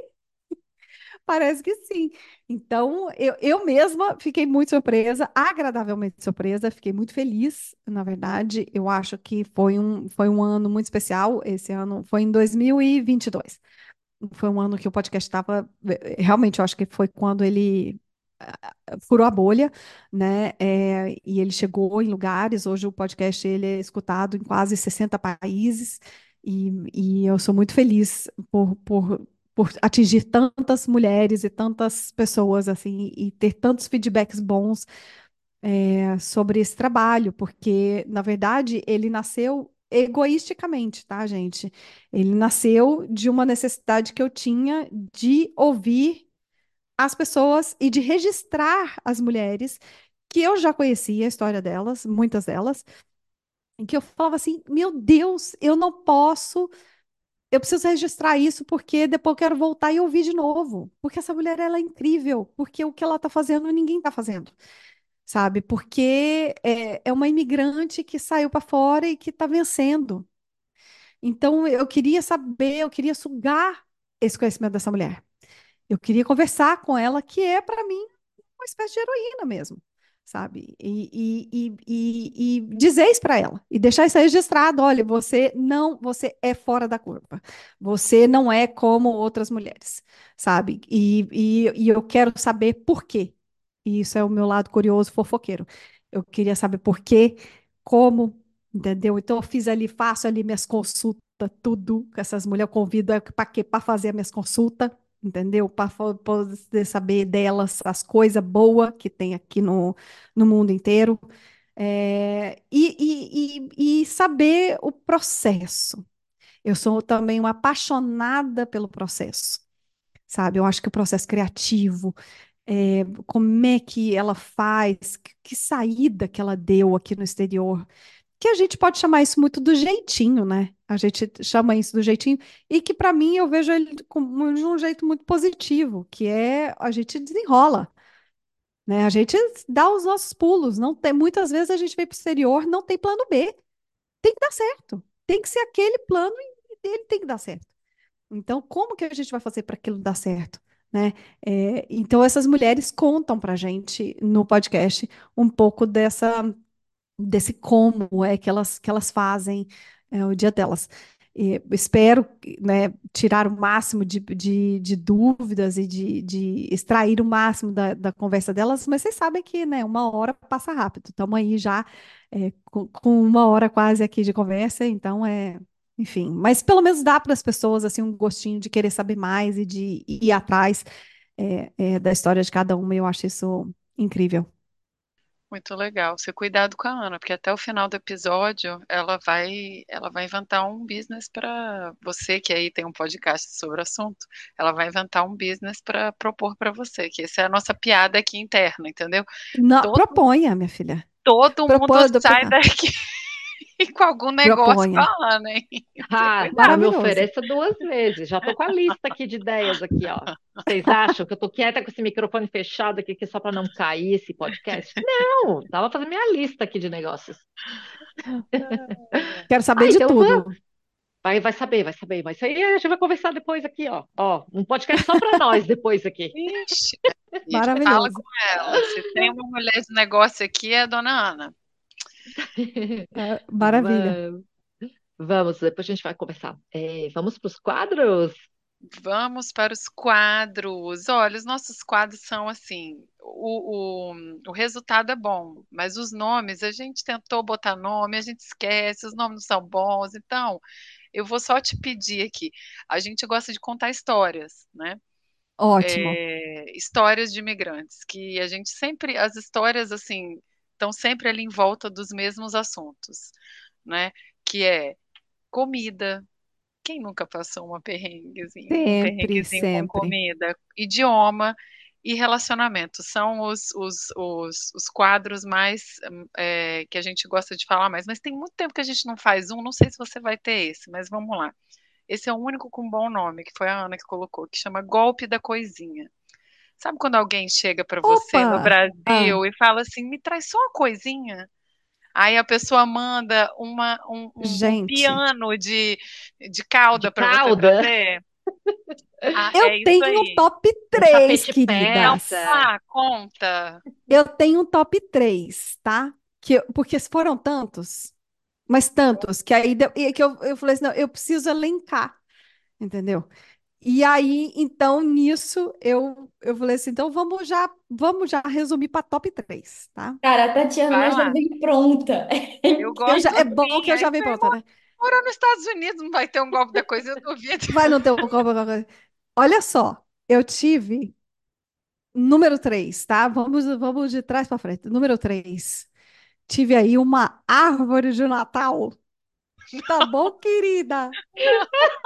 parece que sim. Então eu, eu mesma fiquei muito surpresa, agradavelmente surpresa, fiquei muito feliz, na verdade. Eu acho que foi um, foi um ano muito especial. Esse ano foi em dois mil e vinte e dois. Foi um ano que o podcast estava. Realmente, eu acho que foi quando ele furou a bolha, né? É, e ele chegou em lugares. Hoje o podcast ele é escutado em quase sessenta países e, e eu sou muito feliz por, por, por atingir tantas mulheres e tantas pessoas assim e ter tantos feedbacks bons é, sobre esse trabalho, porque na verdade ele nasceu egoisticamente, tá, gente? Ele nasceu de uma necessidade que eu tinha de ouvir as pessoas e de registrar as mulheres que eu já conhecia a história delas, muitas delas, em que eu falava assim: meu Deus, eu não posso, eu preciso registrar isso porque depois eu quero voltar e ouvir de novo, porque essa mulher ela é incrível, porque o que ela está fazendo ninguém está fazendo. Sabe? Porque é, é uma imigrante que saiu para fora e que está vencendo. Então, eu queria saber, eu queria sugar esse conhecimento dessa mulher. Eu queria conversar com ela, que é, para mim, uma espécie de heroína mesmo, sabe? E, e, e, e, e dizer isso para ela, e deixar isso registrado. Olha, você não, você é fora da curva. Você não é como outras mulheres, sabe? E, e, e eu quero saber por quê. E isso é o meu lado curioso, fofoqueiro. Eu queria saber por quê, como, entendeu? Então eu fiz ali, faço ali minhas consultas, tudo com essas mulheres. Eu convido para quê? Para fazer as minhas consultas, entendeu? Para poder saber delas as coisas boas que tem aqui no, no mundo inteiro. É, e, e, e, e saber o processo. Eu sou também uma apaixonada pelo processo, sabe? Eu acho que o processo criativo, é, como é que ela faz, que, que saída que ela deu aqui no exterior, que a gente pode chamar isso muito do jeitinho, né? A gente chama isso do jeitinho, e que para mim eu vejo ele como de um jeito muito positivo, que é a gente desenrola, né? A gente dá os nossos pulos, não tem, muitas vezes a gente vem para o exterior, não tem plano B, tem que dar certo, tem que ser aquele plano e ele tem que dar certo. Então, como que a gente vai fazer para aquilo dar certo, né? É, então, essas mulheres contam para a gente no podcast um pouco dessa, desse como é que elas, que elas fazem é, o dia delas. E espero, né, tirar o máximo de, de, de dúvidas e de, de extrair o máximo da, da conversa delas, mas vocês sabem que, né, uma hora passa rápido. Estamos aí já é, com, com uma hora quase aqui de conversa, então é, enfim, mas pelo menos dá para as pessoas assim um gostinho de querer saber mais e de ir atrás é, é, da história de cada uma. Eu acho isso incrível. Muito legal. Você cuidado com a Ana, porque até o final do episódio ela vai, ela vai inventar um business para você que aí tem um podcast sobre o assunto. Ela vai inventar um business para propor para você, que essa é a nossa piada aqui interna, entendeu? Não, Todo, proponha, minha filha. todo mundo Propõe, sai daqui com algum negócio com proponha. a Ana, hein? Você Ah, não cuidado. me Maravilhoso. ofereça duas vezes. Já tô com a lista aqui de ideias aqui, ó. Vocês acham que eu tô quieta com esse microfone fechado aqui, que é só para não cair esse podcast? Não, tava fazendo minha lista aqui de negócios. Quero saber Ah, de então vamos. tudo. Vai, vai saber, vai saber. Mas isso aí a gente vai conversar depois aqui, ó. Ó, um podcast só para nós depois aqui. Ixi, e fala Maravilhoso. com ela. Se tem uma mulher de negócio aqui, é a dona Ana. Ah, maravilha. Vamos, vamos, depois a gente vai conversar. É, vamos para os quadros? Vamos para os quadros. Olha, os nossos quadros são assim: o, o, o resultado é bom, mas os nomes, a gente tentou botar nome, a gente esquece, os nomes não são bons. Então, eu vou só te pedir aqui: a gente gosta de contar histórias, né? Ótimo. É, histórias de imigrantes, que a gente sempre, as histórias assim, estão sempre ali em volta dos mesmos assuntos, né? Que é comida. Quem nunca passou uma perrenguezinho, um Sempre, perrenguezinho com sempre. comida? Idioma e relacionamento são os, os, os, os quadros mais hum, é, que a gente gosta de falar mais. Mas tem muito tempo que a gente não faz um, não sei se você vai ter esse, mas vamos lá. Esse é o único com bom nome, que foi a Ana que colocou, que chama Golpe da Coisinha. Sabe quando alguém chega para você no Opa! Ah, Brasil e fala assim, me traz só uma coisinha? Aí a pessoa manda uma, um, um, um gente, piano de, de De cauda para você cauda, trazer. Ah, eu é isso tenho um aí. top um três, tapete Então, queridas. persa. ah, conta. Eu tenho um top três, tá? Que, eu- porque foram tantos, mas tantos, que aí deu- e que eu, eu falei assim, não, eu preciso elencar, entendeu? E aí, então, nisso, eu, eu falei assim, então vamos já, vamos já resumir para top três, tá? Cara, a Tatiana Vai já lá. vem pronta. É Eu Eu gosto já, é incrível. bom assim. que eu Aí já venho você pronta, né? mora nos Estados Unidos, não vai ter um golpe da coisa, eu duvido. Vai não ter um copo. Olha só, eu tive número três, tá? Vamos, vamos de trás para frente. Número três. Tive aí uma árvore de Natal. Tá bom, querida? Não,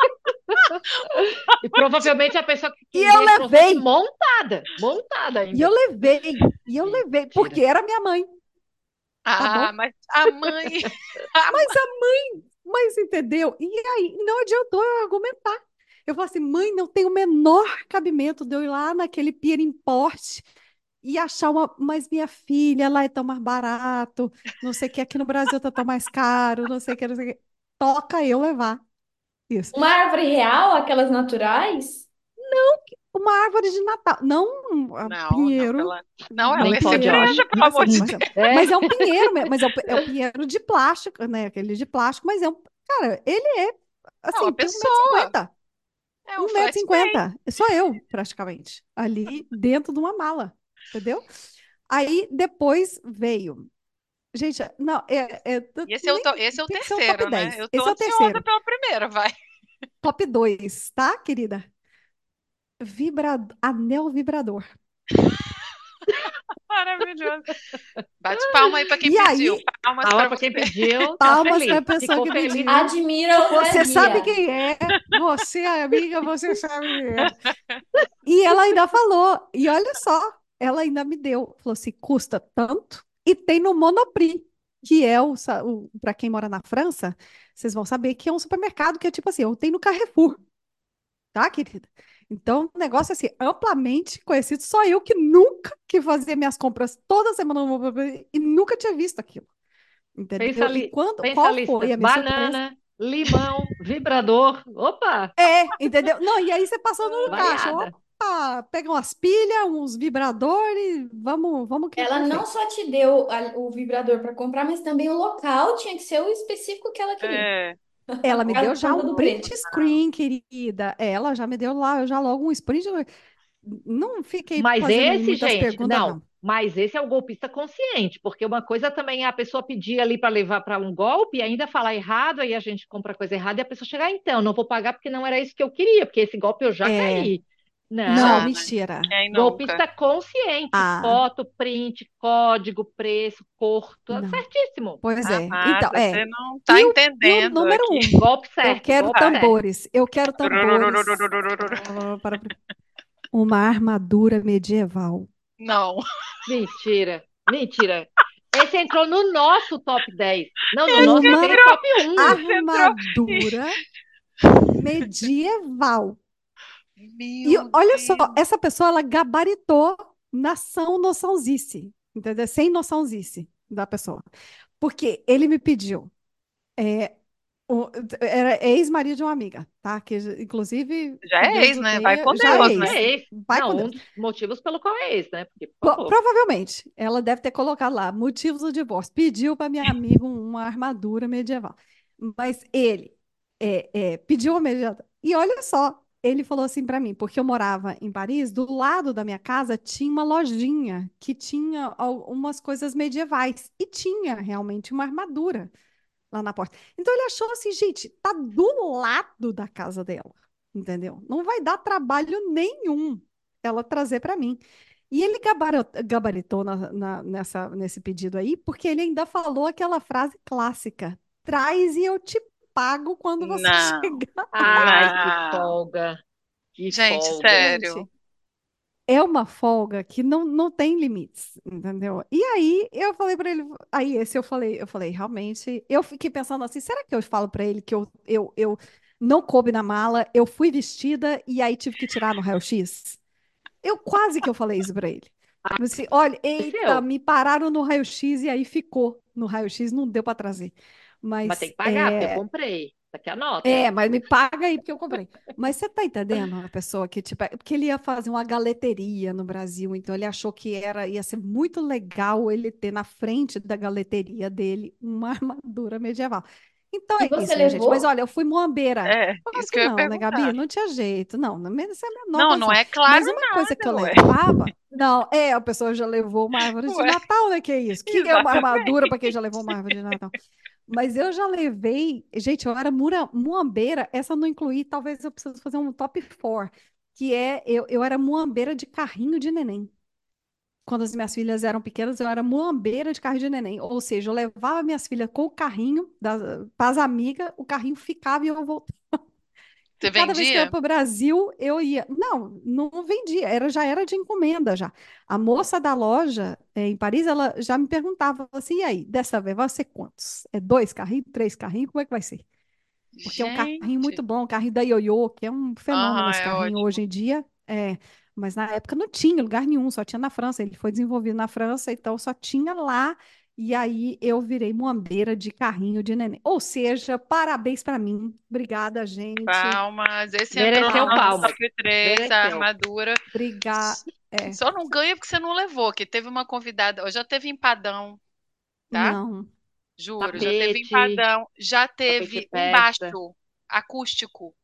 E provavelmente a pessoa que E eu queria que trouxesse levei, montada, montada e eu ainda. levei, e eu levei, Mentira. porque era minha mãe, tá ah, bom? mas a mãe. a ma- Mas a mãe, mas entendeu? E aí, não adiantou eu argumentar. Eu falei assim, mãe, não tem o menor cabimento de eu ir lá naquele Pier Import e achar uma, mas minha filha, lá é tão mais barato, não sei o que, aqui no Brasil tá tão mais caro, não sei o que, não sei o que. Toca eu levar. Isso. Uma árvore real, aquelas naturais? Uma árvore de Natal, não um Não, não, pinheiro, pela... não, ela não Nem ia ser pode, eu pinheiro, presa, acho. pelo mas, amor de mas, é, Deus. É, mas é um pinheiro, mesmo, mas é o, é o pinheiro de plástico, né? Aquele de plástico, mas é um, cara, ele é, É uma assim, tem um metro e pessoa, cinquenta, é um um metro e flatmate. cinquenta, só eu, praticamente, ali dentro de uma mala, entendeu? Aí depois veio. Gente, não, é, é- E esse é o, nem to- esse é o tem que ser o top terceiro, né? dez. Eu tô Esse é o ansiosa terceiro. pela primeira, vai. Top dois, tá, querida? Vibra... Anel vibrador. Maravilhoso. Bate palma aí pra quem E pediu. aí, Palmas Palma pra para quem você. pediu, tá palmas para feliz. a pessoa Ficou que feliz. pediu. Admira a Você sabe ousadia. quem é. Você, é amiga, você sabe quem é. E ela ainda falou, e olha só, ela ainda me deu, falou assim, custa tanto, e tem no Monoprix, que é o, sa- o para quem mora na França, vocês vão saber que é um supermercado que é tipo assim, eu tenho no Carrefour, tá, querida? Então, o negócio assim, amplamente conhecido, só eu que nunca que fazia minhas compras toda semana no Monoprix e nunca tinha visto aquilo, Pensa entendeu? E ali, quando, pensa a qual foi lista: a minha surpresa? banana, limão, vibrador. Opa, É, entendeu? Não, e aí você passou no caixa, variada. opa, pega umas pilhas, uns vibradores, vamos, vamos que Ela foi não feito. só te deu a- o vibrador para comprar, mas também o local tinha que ser o específico que ela queria. É. Ela me deu Por já conta um do print preço. screen, querida. Ela já me deu lá, eu já logo um sprint. Não fiquei Mas fazendo esse, muitas gente, perguntas, não. não. Mas esse é o golpista consciente, porque uma coisa também é a pessoa pedir ali para levar para um golpe e ainda falar errado, aí a gente compra coisa errada e a pessoa chegar, ah, então, não vou pagar porque não era isso que eu queria, porque esse golpe eu já É, caí. não, Já, Não, né? mentira. Quem nunca? golpista consciente, Ah, foto, print, código, preço, cor, tudo não. certíssimo. Pois é. Então, Amada, você é. não tá E o, e o entendendo número aqui. um, Golpe eu certo, quero golpe Vai. certo. tambores. Eu quero tambores. Para, uma armadura medieval. Não. Mentira, mentira. Esse entrou no nosso top dez. Não, no Esse nosso eu Uma tenho entrou, top um. esse entrou. armadura medieval. E Meu olha só, Deus. essa pessoa ela gabaritou nação noçãozice, entendeu? Sem noçãozice da pessoa. Porque ele me pediu, é, o- era ex-marido de uma amiga, tá? Que inclusive, Já que é Deus ex, o né? Vai tenha, com já Deus, é né? ex. É esse. Vai com Não, um Deus. dos motivos pelo qual é esse, né? Porque, por Po- favor. provavelmente, ela deve ter colocado lá, motivos do divórcio. Pediu para minha amiga uma armadura medieval. Mas ele é, é, pediu uma medieval. E olha só, ele falou assim para mim, porque eu morava em Paris, do lado da minha casa tinha uma lojinha que tinha algumas coisas medievais. E tinha realmente uma armadura lá na porta. Então ele achou assim, gente, tá do lado da casa dela, entendeu? Não vai dar trabalho nenhum ela trazer para mim. E ele gabaro- gabaritou na- na- nessa, nesse pedido aí, porque ele ainda falou aquela frase clássica: traz e eu te pago quando você Não, chegar. Ai, que não. folga. Que Gente, folga. sério. Gente, é uma folga que não, não tem limites, entendeu? E aí eu falei para ele, aí esse eu falei, eu falei, realmente, eu fiquei pensando assim, será que eu falo para ele que eu, eu, eu não coube na mala, eu fui vestida e aí tive que tirar no raio-x? Eu quase que eu falei isso para ele. Assim, olha, eita, Aconteceu. me pararam no raio-x e aí ficou no raio-x, não deu para trazer. Mas tem Mas que pagar, porque eu é, comprei. Isso aqui anota. é, mas me paga aí porque eu comprei. Mas você tá entendendo a pessoa que, tipo, é- porque ele ia fazer uma galeteria no Brasil, então ele achou que era, ia ser muito legal ele ter na frente da galeteria dele uma armadura medieval. Então E é você isso, minha gente. Mas levou? olha, eu fui muambeira. É, Claro isso que que eu ia não, né, Gabi? perguntar. Não tinha jeito. Não, não essa é a menor Não, não condição. é claro Mas uma coisa que eu nada, ué. levava. Não, é, a pessoa já levou uma árvore de Ué, Natal, né? Que é isso? Que é uma armadura para exatamente. quem já levou uma árvore de Natal. Mas eu já levei, gente, eu era mura, muambeira, essa eu não incluí, talvez eu precise fazer um top quatro, que é, eu, eu era muambeira de carrinho de neném. Quando as minhas filhas eram pequenas, eu era muambeira de carrinho de neném. Ou seja, eu levava minhas filhas com o carrinho para as amigas, o carrinho ficava e eu voltava. E Você cada vez que eu ia vendia? para o Brasil, eu ia. Não, não vendia, era, já era de encomenda já. A moça da loja eh, em Paris, ela já me perguntava assim: e aí, dessa vez vai ser quantos? É dois carrinhos, três carrinhos? Como é que vai ser? Porque é um carrinho muito Gente. bom, o carrinho da Ioiô, que é um fenômeno Aham, esse é carrinho ótimo. hoje em dia. É, mas na época não tinha lugar nenhum, só tinha na França. Ele foi desenvolvido na França, então só tinha lá. E aí eu virei muambeira de carrinho de neném. Ou seja, parabéns para mim. Obrigada, gente. Palmas. Esse entrou no Mereceu nosso Palmas. palmas. top três, a Mereceu. armadura. Obrigada. É, Só não ganha porque você não levou, que teve uma convidada, ó, já teve empadão, tá? não. Juro, já teve Tapete, empadão, já tapete teve um persa. baixo acústico.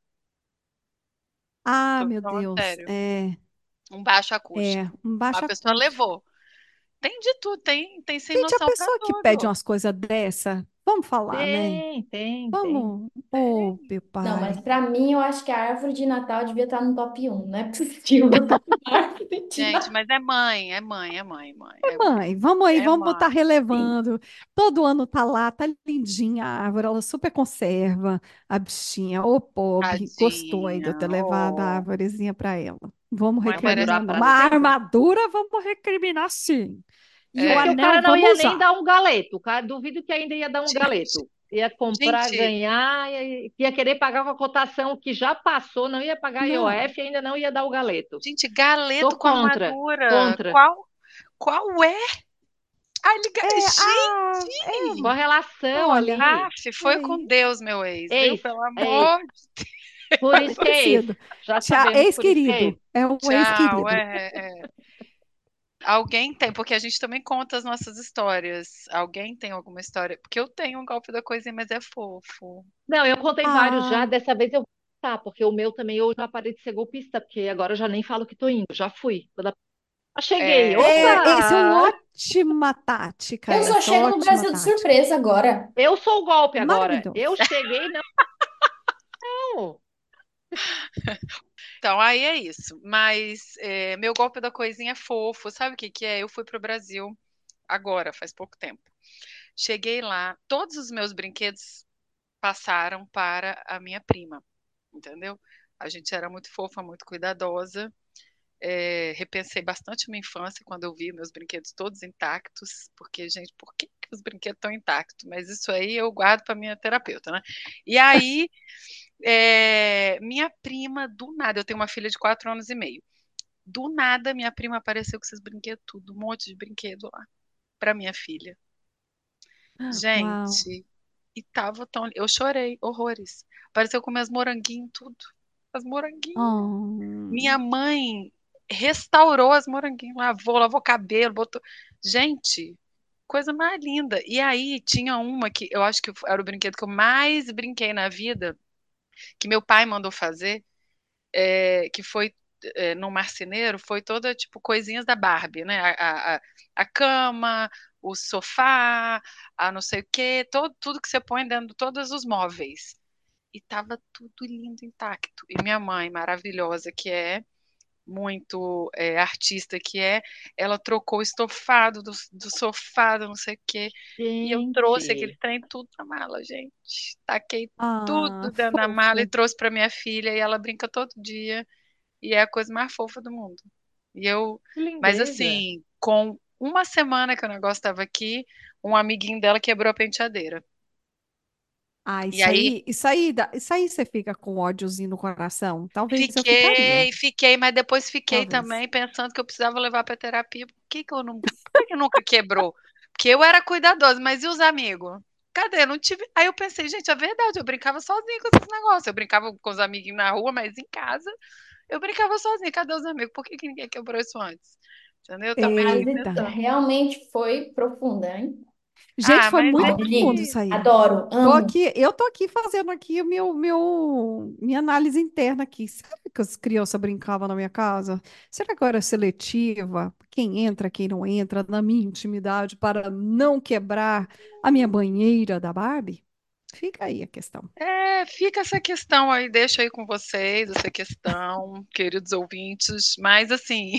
Ah, Tô meu falando Deus. sério. É, Um baixo é, acústico. um Uma baixo pessoa acústico. levou. Tem de tudo, tem, tem sem Gente, a noção pra pessoa que pede tudo. umas coisas dessa, vamos falar, né? Tem, tem, tem. Vamos. Ô, meu Não, mas pai. pra mim eu acho que a árvore de Natal devia estar no top um. Não é possível botar uma árvore de Gente, Natal. mas é mãe, é mãe, é mãe, mãe. É, Mãe, vamos aí, é vamos botar mãe. Sim. relevando. Todo ano tá lá, tá lindinha a árvore, ela super conserva a bichinha. Ô, pobre, gostou aí de eu Tadinha. ter levado a Oh, arvorezinha para ela. Vamos mãe Não vai merece durar recriminar, não. para Mas a sempre. armadura, vamos recriminar sim. E o Porque É, o anel, cara não ia vamos nem usar. dar um galeto. O cara duvido que ainda ia dar um gente, galeto. Ia comprar, gente, ganhar, ia, ia querer pagar com a cotação que já passou, não ia pagar Não. I O F e ainda não ia dar o galeto. gente, Sou galeto com contra, armadura. contra. Qual, qual é a liga... É, ah, é, Qual a Gente! relação olha, Ah, ali? se foi com é, Deus, meu ex, viu? Ex, Pelo é ex. amor de Por isso que é ex. conhecido. Já Tchau, sabemos por isso que é ex. ex-querido. É um tchau. ex-querido. É, é. Alguém tem, porque a gente também conta as nossas histórias. Alguém tem alguma história? Porque eu tenho um golpe da coisinha, mas é fofo. Não, eu contei vários já, Ah. dessa vez eu vou contar, porque o meu também eu já parei de ser golpista, porque agora eu já nem falo que tô indo, já fui. Quando a- Ah, cheguei, É, É, esse é uma opa! ótima tática, Eu só essa chego no ótima Brasil de tática. surpresa agora. Eu sou o golpe agora. Eu Maravilhoso. cheguei, não. então, aí é isso. Mas é, meu golpe da coisinha é fofo. Sabe o que que é? Eu fui pro Brasil agora, faz pouco tempo. Cheguei lá, todos os meus brinquedos passaram para a minha prima, entendeu? A gente era muito fofa, muito cuidadosa. É, repensei bastante minha infância quando eu vi meus brinquedos todos intactos, porque, gente, por que, que os brinquedos estão intactos? Mas isso aí eu guardo para minha terapeuta, né? E aí, é, minha prima, do nada, eu tenho uma filha de quatro anos e meio. Do nada, minha prima apareceu com esses brinquedos, tudo, um monte de brinquedo lá, para minha filha. Uau. Gente, e tava tão. Eu chorei, horrores. Apareceu com meus moranguinhos, tudo. As moranguinhos. Oh. Minha mãe restaurou as moranguinhos, lavou, lavou cabelo, botou. Gente, coisa mais linda. E aí tinha uma que eu acho que era o brinquedo que eu mais brinquei na vida, que meu pai mandou fazer, é, que foi é, no marceneiro, foi toda tipo coisinhas da Barbie, né? A, a, a cama, o sofá, a não sei o quê, todo, tudo que você põe dentro de todos os móveis. E tava tudo lindo, intacto. E minha mãe, maravilhosa que é, muito é, artista que é, ela trocou o estofado do, do sofá, do não sei o quê, e eu trouxe aquele Gente, trem tudo na mala, gente. Taquei Ah, tudo dentro da mala e fofo. trouxe para minha filha, e ela brinca todo dia, e é a coisa mais fofa do mundo. E eu, que mas lindeza. assim, com uma semana que o negócio estava aqui, um amiguinho dela quebrou a penteadeira. Ah, E isso aí aí, isso aí, dá- isso aí você fica com ódiozinho no coração. Talvez eu ficaria. fiquei, fiquei, mas depois fiquei Talvez. também pensando que eu precisava levar para terapia. Por que que eu não, por que que nunca quebrou? Porque eu era cuidadosa, mas e os amigos? Cadê? Não tive. Aí eu pensei, gente, é verdade, eu brincava sozinha com esses negócios. Eu brincava com os amiguinhos na rua, mas em casa eu brincava sozinha. Cadê os amigos? Por que que ninguém quebrou isso antes? Entendeu? Eu também fiquei Análise Eita. pensando. realmente foi profunda, hein? Gente, Ah, foi mas é muito profundo Aline, isso aí. adoro, Tô amo. aqui, eu tô aqui fazendo aqui o meu, meu, minha análise interna aqui. Será que as crianças brincavam na minha casa? Será que eu era seletiva? Quem entra, quem não entra na minha intimidade para não quebrar a minha banheira da Barbie? Fica aí a questão. É, fica essa questão aí, deixa aí com vocês, essa questão, queridos ouvintes. Mas assim,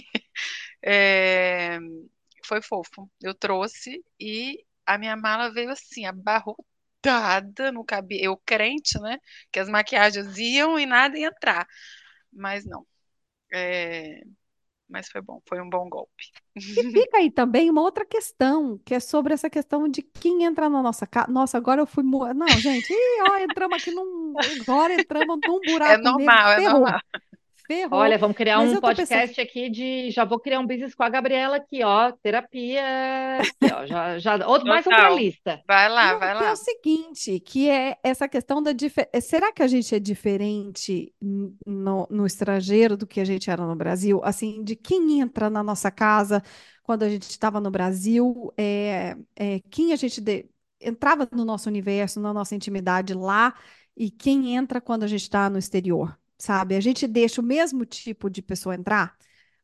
é, foi fofo. Eu trouxe e a minha mala veio assim, abarrotada, não cabia. Eu crente, né? Que as maquiagens iam e nada ia entrar. Mas não. É, mas foi bom, foi um bom golpe. E fica aí também uma outra questão, que é sobre essa questão de quem entra na nossa casa. Nossa, agora eu fui. mo- Não, gente, ih, ó, entramos aqui num. Agora entramos num É buraco negro, normal, é ferrou, normal. ferrou. Olha, vamos criar Mas um eu tô pensando. podcast aqui de. Já vou criar um business com a Gabriela aqui, ó. Terapia. Aqui, ó. Já, já... Outro, mais um para Total. lista. Vai lá, Não, vai que é o lá. seguinte, que é essa questão da diferença. Será que a gente é diferente n- no, no estrangeiro do que a gente era no Brasil? Assim, de quem entra na nossa casa quando a gente estava no Brasil, é, é, quem a gente de- entrava no nosso universo, na nossa intimidade lá, e quem entra quando a gente está no exterior, sabe? A gente deixa o mesmo tipo de pessoa entrar?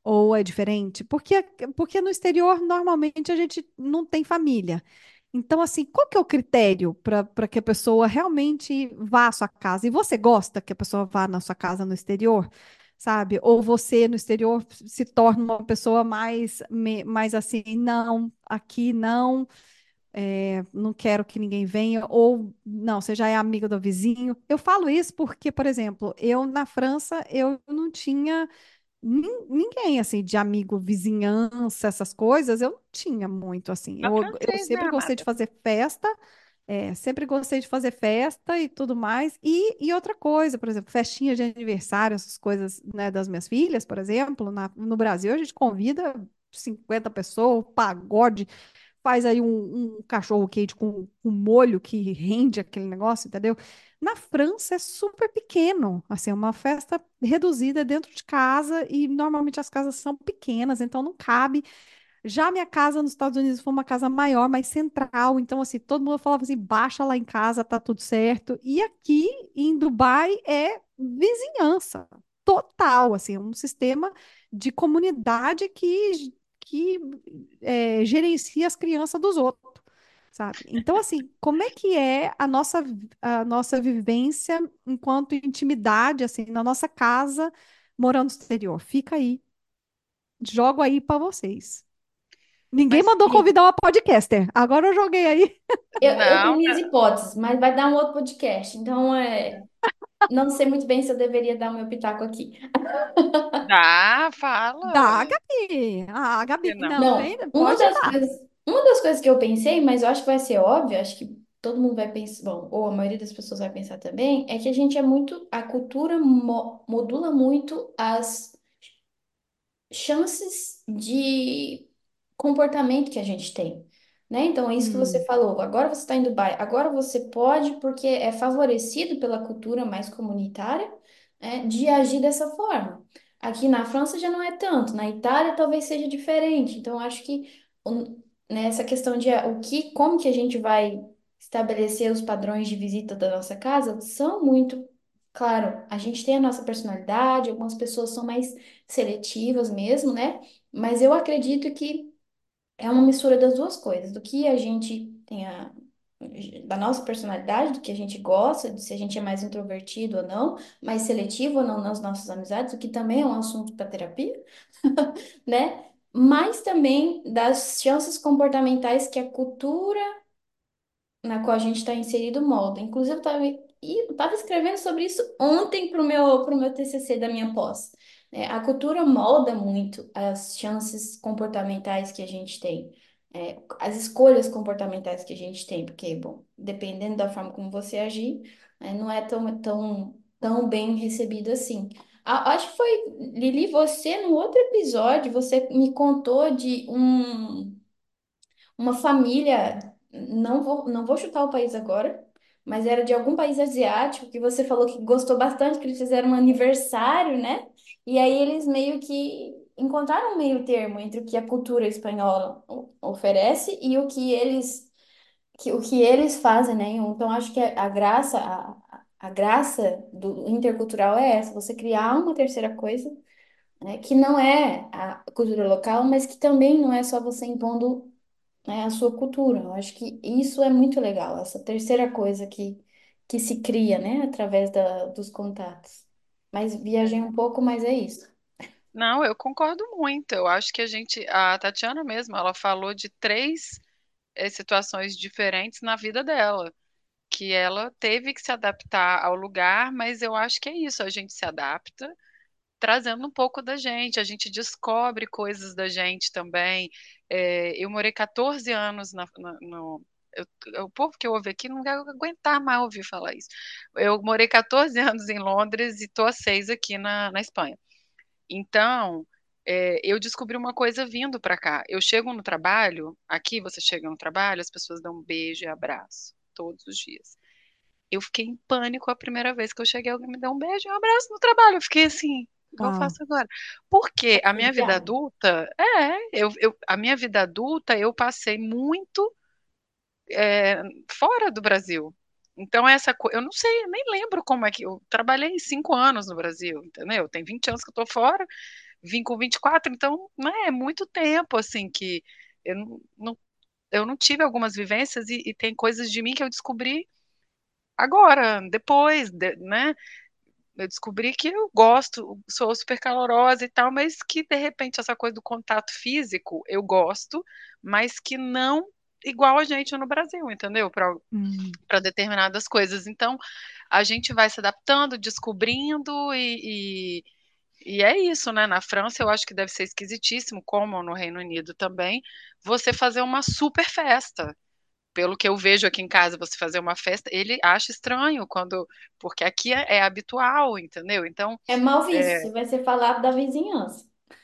Ou é diferente? Porque, porque no exterior, normalmente, a gente não tem família. Então, assim, qual que é o critério para para que a pessoa realmente vá à sua casa? E você gosta que a pessoa vá na sua casa no exterior? Sabe? Ou você no exterior se torna uma pessoa mais, me- mais assim, não, aqui não, é, não quero que ninguém venha, ou não, você já é amiga do vizinho. Eu falo isso porque, por exemplo, eu na França, eu não tinha nin- ninguém assim de amigo, vizinhança, essas coisas, eu não tinha muito assim. É Eu, eu francês, né, sempre gostei de amada? fazer festa, é, sempre gostei de fazer festa e tudo mais. E, e outra coisa, por exemplo, festinha de aniversário, essas coisas, né, das minhas filhas, por exemplo, na- no Brasil a gente convida cinquenta pessoas, pagode, faz aí um, um cachorro quente com, com molho que rende aquele negócio, entendeu? Na França é super pequeno, assim, é uma festa reduzida dentro de casa e normalmente as casas são pequenas, então não cabe. Já a minha casa nos Estados Unidos foi uma casa maior, mais central, então assim, todo mundo falava assim, baixa lá em casa, tá tudo certo. E aqui em Dubai é vizinhança total, assim, é um sistema de comunidade que que é, gerencia as crianças dos outros, sabe? Então, assim, como é que é a nossa, a nossa vivência enquanto intimidade, assim, na nossa casa, morando no exterior? Fica aí, jogo aí para vocês. Ninguém Mas mandou convidar uma podcaster. Agora eu joguei aí. Eu, eu não, tenho minhas hipóteses, mas vai dar um outro podcast. Então, é, não sei muito bem se eu deveria dar o meu pitaco aqui. dá, fala. Dá, Gabi. Ah, Por que Gabi, não? não, vem, Não, uma pode das dar. coisas, uma das coisas que eu pensei, mas eu acho que vai ser óbvio, acho que todo mundo vai pensar, bom, ou a maioria das pessoas vai pensar também, é que a gente é muito, a cultura mo- modula muito as chances de comportamento que a gente tem, né? Então, é isso que você Hum, falou. Agora você está em Dubai, agora você pode, porque é favorecido pela cultura mais comunitária, né, de agir dessa forma. Aqui na França já não é tanto, na Itália talvez seja diferente. Então, acho que o- né, essa questão de ah, o que, como que a gente vai estabelecer os padrões de visita da nossa casa são muito, claro, a gente tem a nossa personalidade, algumas pessoas são mais seletivas mesmo, né? Mas eu acredito que é uma mistura das duas coisas, do que a gente tem a, da nossa personalidade, do que a gente gosta, de se a gente é mais introvertido ou não, mais seletivo ou não nas nossas amizades, o que também é um assunto para terapia, né? Mas também das chances comportamentais que a cultura na qual a gente está inserido molda. Inclusive, eu estava eu tava escrevendo sobre isso ontem para o meu, pro meu T C C da minha pós. Né? A cultura molda muito as chances comportamentais que a gente tem, é, as escolhas comportamentais que a gente tem, porque, bom, dependendo da forma como você agir, né, não é tão, tão, tão bem recebido assim. A- Acho que foi, Lili, você, no outro episódio, você me contou de um uma família, não vou, não vou chutar o país agora, mas era de algum país asiático que você falou que gostou bastante, que eles fizeram um aniversário, né? E aí eles meio que encontraram um meio termo entre o que a cultura espanhola o- oferece e o que eles que, o que eles fazem, né? Então acho que a graça a, a graça do intercultural é essa, você criar uma terceira coisa, né, que não é a cultura local, mas que também não é só você impondo, né, a sua cultura. Eu acho que isso é muito legal, essa terceira coisa que, que se cria, né, através da, dos contatos. Mas viajei um pouco, mas é isso. Não, eu concordo muito. Eu acho que a gente, a Tatiana mesmo, ela falou de três eh, situações diferentes na vida dela, que ela teve que se adaptar ao lugar, mas eu acho que é isso, a gente se adapta, trazendo um pouco da gente, a gente descobre coisas da gente também. Eh, eu morei quatorze anos na, na- no. eu- o povo que ouve aqui não vai aguentar mais ouvir falar isso. Eu morei quatorze anos em Londres e tô há seis aqui na, na Espanha. Então, é, eu descobri uma coisa vindo para cá. Eu chego no trabalho, aqui você chega no trabalho, as pessoas dão um beijo e abraço todos os dias. Eu fiquei em pânico a primeira vez que eu cheguei, alguém me deu um beijo e um abraço no trabalho. Eu fiquei assim, o que eu uau. faço agora? Porque a minha vida Assediada. adulta, é, eu, eu- a minha vida adulta eu passei muito é, fora do Brasil. Então, essa coisa, eu não sei, eu nem lembro como é que eu trabalhei cinco anos no Brasil, entendeu? Tem vinte anos que eu tô fora, vim com vinte e quatro, então, né, é muito tempo, assim, que eu não, não- eu não tive algumas vivências e, e tem coisas de mim que eu descobri agora, depois, de- né? Eu descobri que eu gosto, sou super calorosa e tal, mas que de repente essa coisa do contato físico eu gosto, mas que não igual a gente no Brasil, entendeu? Para Hum. para determinadas coisas. Então, a gente vai se adaptando, descobrindo e, e, e é isso, né? Na França eu acho que deve ser esquisitíssimo, como no Reino Unido também, você fazer uma super festa. Pelo que eu vejo aqui em casa, você fazer uma festa, ele acha estranho quando, porque aqui é, é habitual, entendeu? Então, É mal visto, é, você vai ser falado da vizinhança.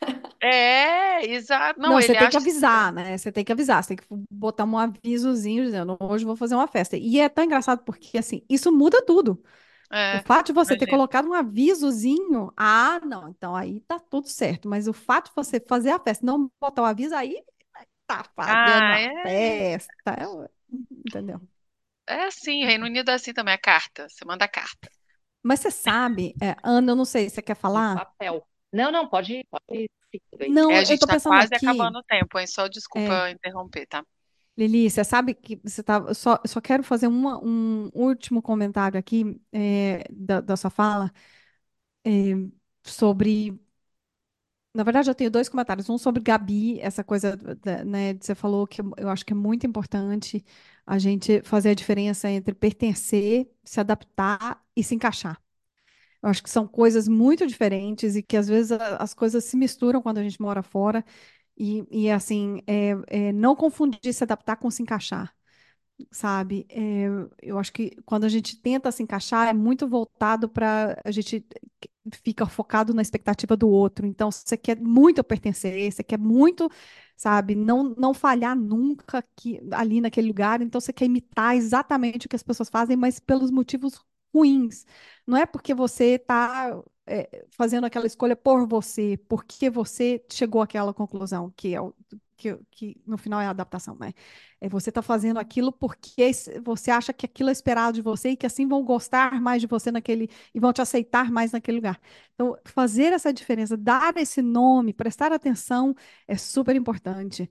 é, exato. Não, Não, você ele tem que acha avisar, estranho. né? Você tem que avisar, você tem que botar um avisozinho dizendo, hoje eu vou fazer uma festa. E é tão engraçado porque, assim, isso muda tudo. O É, fato de você ter imagina. colocado um avisozinho, ah, não, então aí tá tudo certo. Mas o fato de você fazer a festa, não botar o aviso, aí tá fazendo Ah, a é, festa, é- entendeu? é assim, Reino Unido é assim também, é carta, você manda carta. Mas você sabe, é, Ana, eu não sei, você quer De falar? papel. Não, não, pode, pode ir seguindo aí. É, Não, a eu gente tô tá pensando quase aqui, acabando o tempo, hein? Só é, desculpa interromper, tá? Lili, você sabe que você tá, eu só, eu só quero fazer uma- um último comentário aqui é, da, da sua fala é, sobre. Na verdade, eu tenho dois comentários. Um sobre Gabi, essa coisa, da- né, de você falou que eu acho que é muito importante a gente fazer a diferença entre pertencer, se adaptar e se encaixar. Eu acho que são coisas muito diferentes e que às vezes a- as coisas se misturam quando a gente mora fora. E, e assim, é, é, não confundir se adaptar com se encaixar, sabe? É, eu acho que quando a gente tenta se encaixar, é muito voltado para a gente fica focado na expectativa do outro. Então, você quer muito pertencer, você quer muito, sabe, não, não falhar nunca que, ali naquele lugar. Então, você quer imitar exatamente o que as pessoas fazem, mas pelos motivos ruins. Não é porque você está fazendo aquela escolha por você, porque você chegou àquela conclusão, que é o que, que no final é a adaptação, né? É, você está fazendo aquilo porque es- você acha que aquilo é esperado de você e que assim vão gostar mais de você naquele e vão te aceitar mais naquele lugar. Então, fazer essa diferença, dar esse nome, prestar atenção é super importante.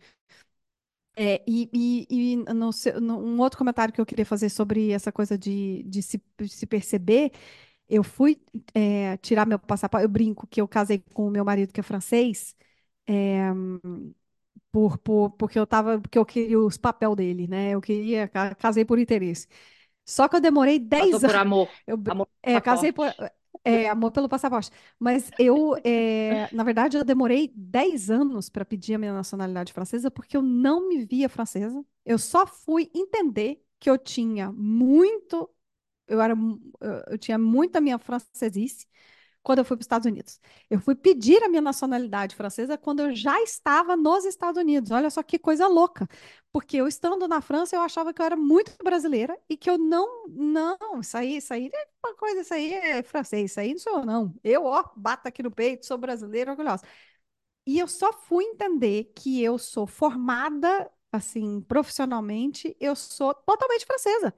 É, e e, e no seu- no- um outro comentário que eu queria fazer sobre essa coisa de, de se, se perceber, eu fui é, tirar meu passaporte, eu brinco que eu casei com o meu marido que é francês, é, por, por, porque eu tava, porque eu queria os papel dele, né? Eu queria, ca- casei por interesse. Só que eu demorei Casou dez por anos. amor. Eu, Amor é, pelo casei por passaporte. é, amor pelo passaporte. Mas eu, é, na verdade, eu demorei dez anos para pedir a minha nacionalidade francesa porque eu não me via francesa. Eu só fui entender que eu tinha muito, eu era, mu- eu eu tinha muita minha francesice quando eu fui para os Estados Unidos. Eu fui pedir a minha nacionalidade francesa quando eu já estava nos Estados Unidos. Olha só que coisa louca. Porque eu estando na França, eu achava que eu era muito brasileira e que eu não, não, isso aí, isso aí é uma coisa, isso aí é francês, isso aí não sou eu, não. Eu, ó, bato aqui no peito, sou brasileira, orgulhosa. E eu só fui entender que eu sou formada, assim, profissionalmente, eu sou totalmente francesa.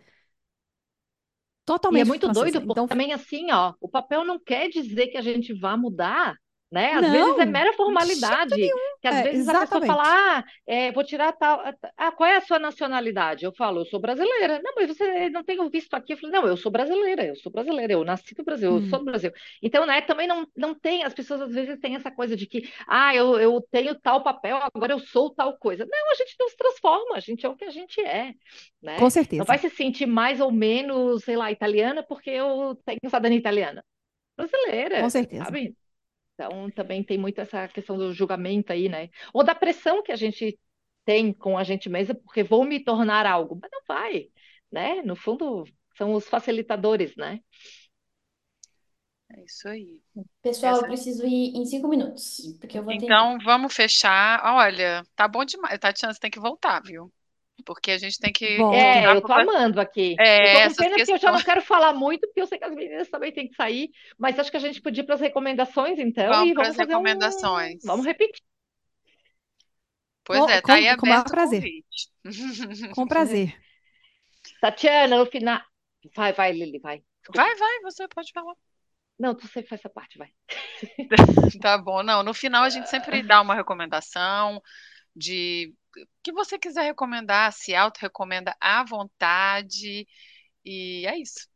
E é Totalmente muito francesa. doido porque Então, também assim, ó, o papel não quer dizer que a gente vá mudar, né? Às vezes é não, mera de jeito formalidade, nenhum. que às É, vezes a pessoa exatamente. fala, ah, é, vou tirar tal, ah, qual é a sua nacionalidade? Eu falo, eu sou brasileira. Não, mas você não tem o visto aqui. Eu falei, não, eu sou brasileira, eu sou brasileira, eu nasci no Brasil, eu sou Hum. do Brasil. Então, né, também não, não tem, as pessoas às vezes têm essa coisa de que, ah, eu, eu tenho tal papel, agora eu sou tal coisa. Não, a gente não se transforma, a gente é o que a gente é, Com né? Não vai certeza, se sentir mais ou menos, sei lá, italiana porque eu tenho cidadania italiana. com Brasileira, certeza. sabe? Então também tem muito essa questão do julgamento aí, né? Ou da pressão que a gente tem com a gente mesma, porque vou me tornar algo, mas não vai, né? No fundo, são os facilitadores, né? É isso aí. Pessoal, eu Essa... preciso ir em cinco minutos, porque eu vou atender. Então, vamos fechar. Olha, tá bom demais. Tatiana, você tem que voltar, viu? Porque a gente tem que Volto. É, voltar eu tô para amando aqui. Eu tô é, com essas pena que eu já não questões. quero falar muito, porque eu sei que as meninas também têm que sair, mas acho que a gente podia ir para as recomendações, então, Vamos e para vamos as fazer um. Vamos recomendações. repetir. Pois Com, é, tá aí com, com o maior aberto o prazer. convite. Com prazer. Tatiana, no final. Vai, vai, Lili, vai. Desculpa. Vai, vai, você pode falar. Não, tu sempre faz essa parte, vai. Tá bom. Não, no final a gente sempre dá uma recomendação de o que você quiser recomendar, se auto-recomenda à vontade. E é isso.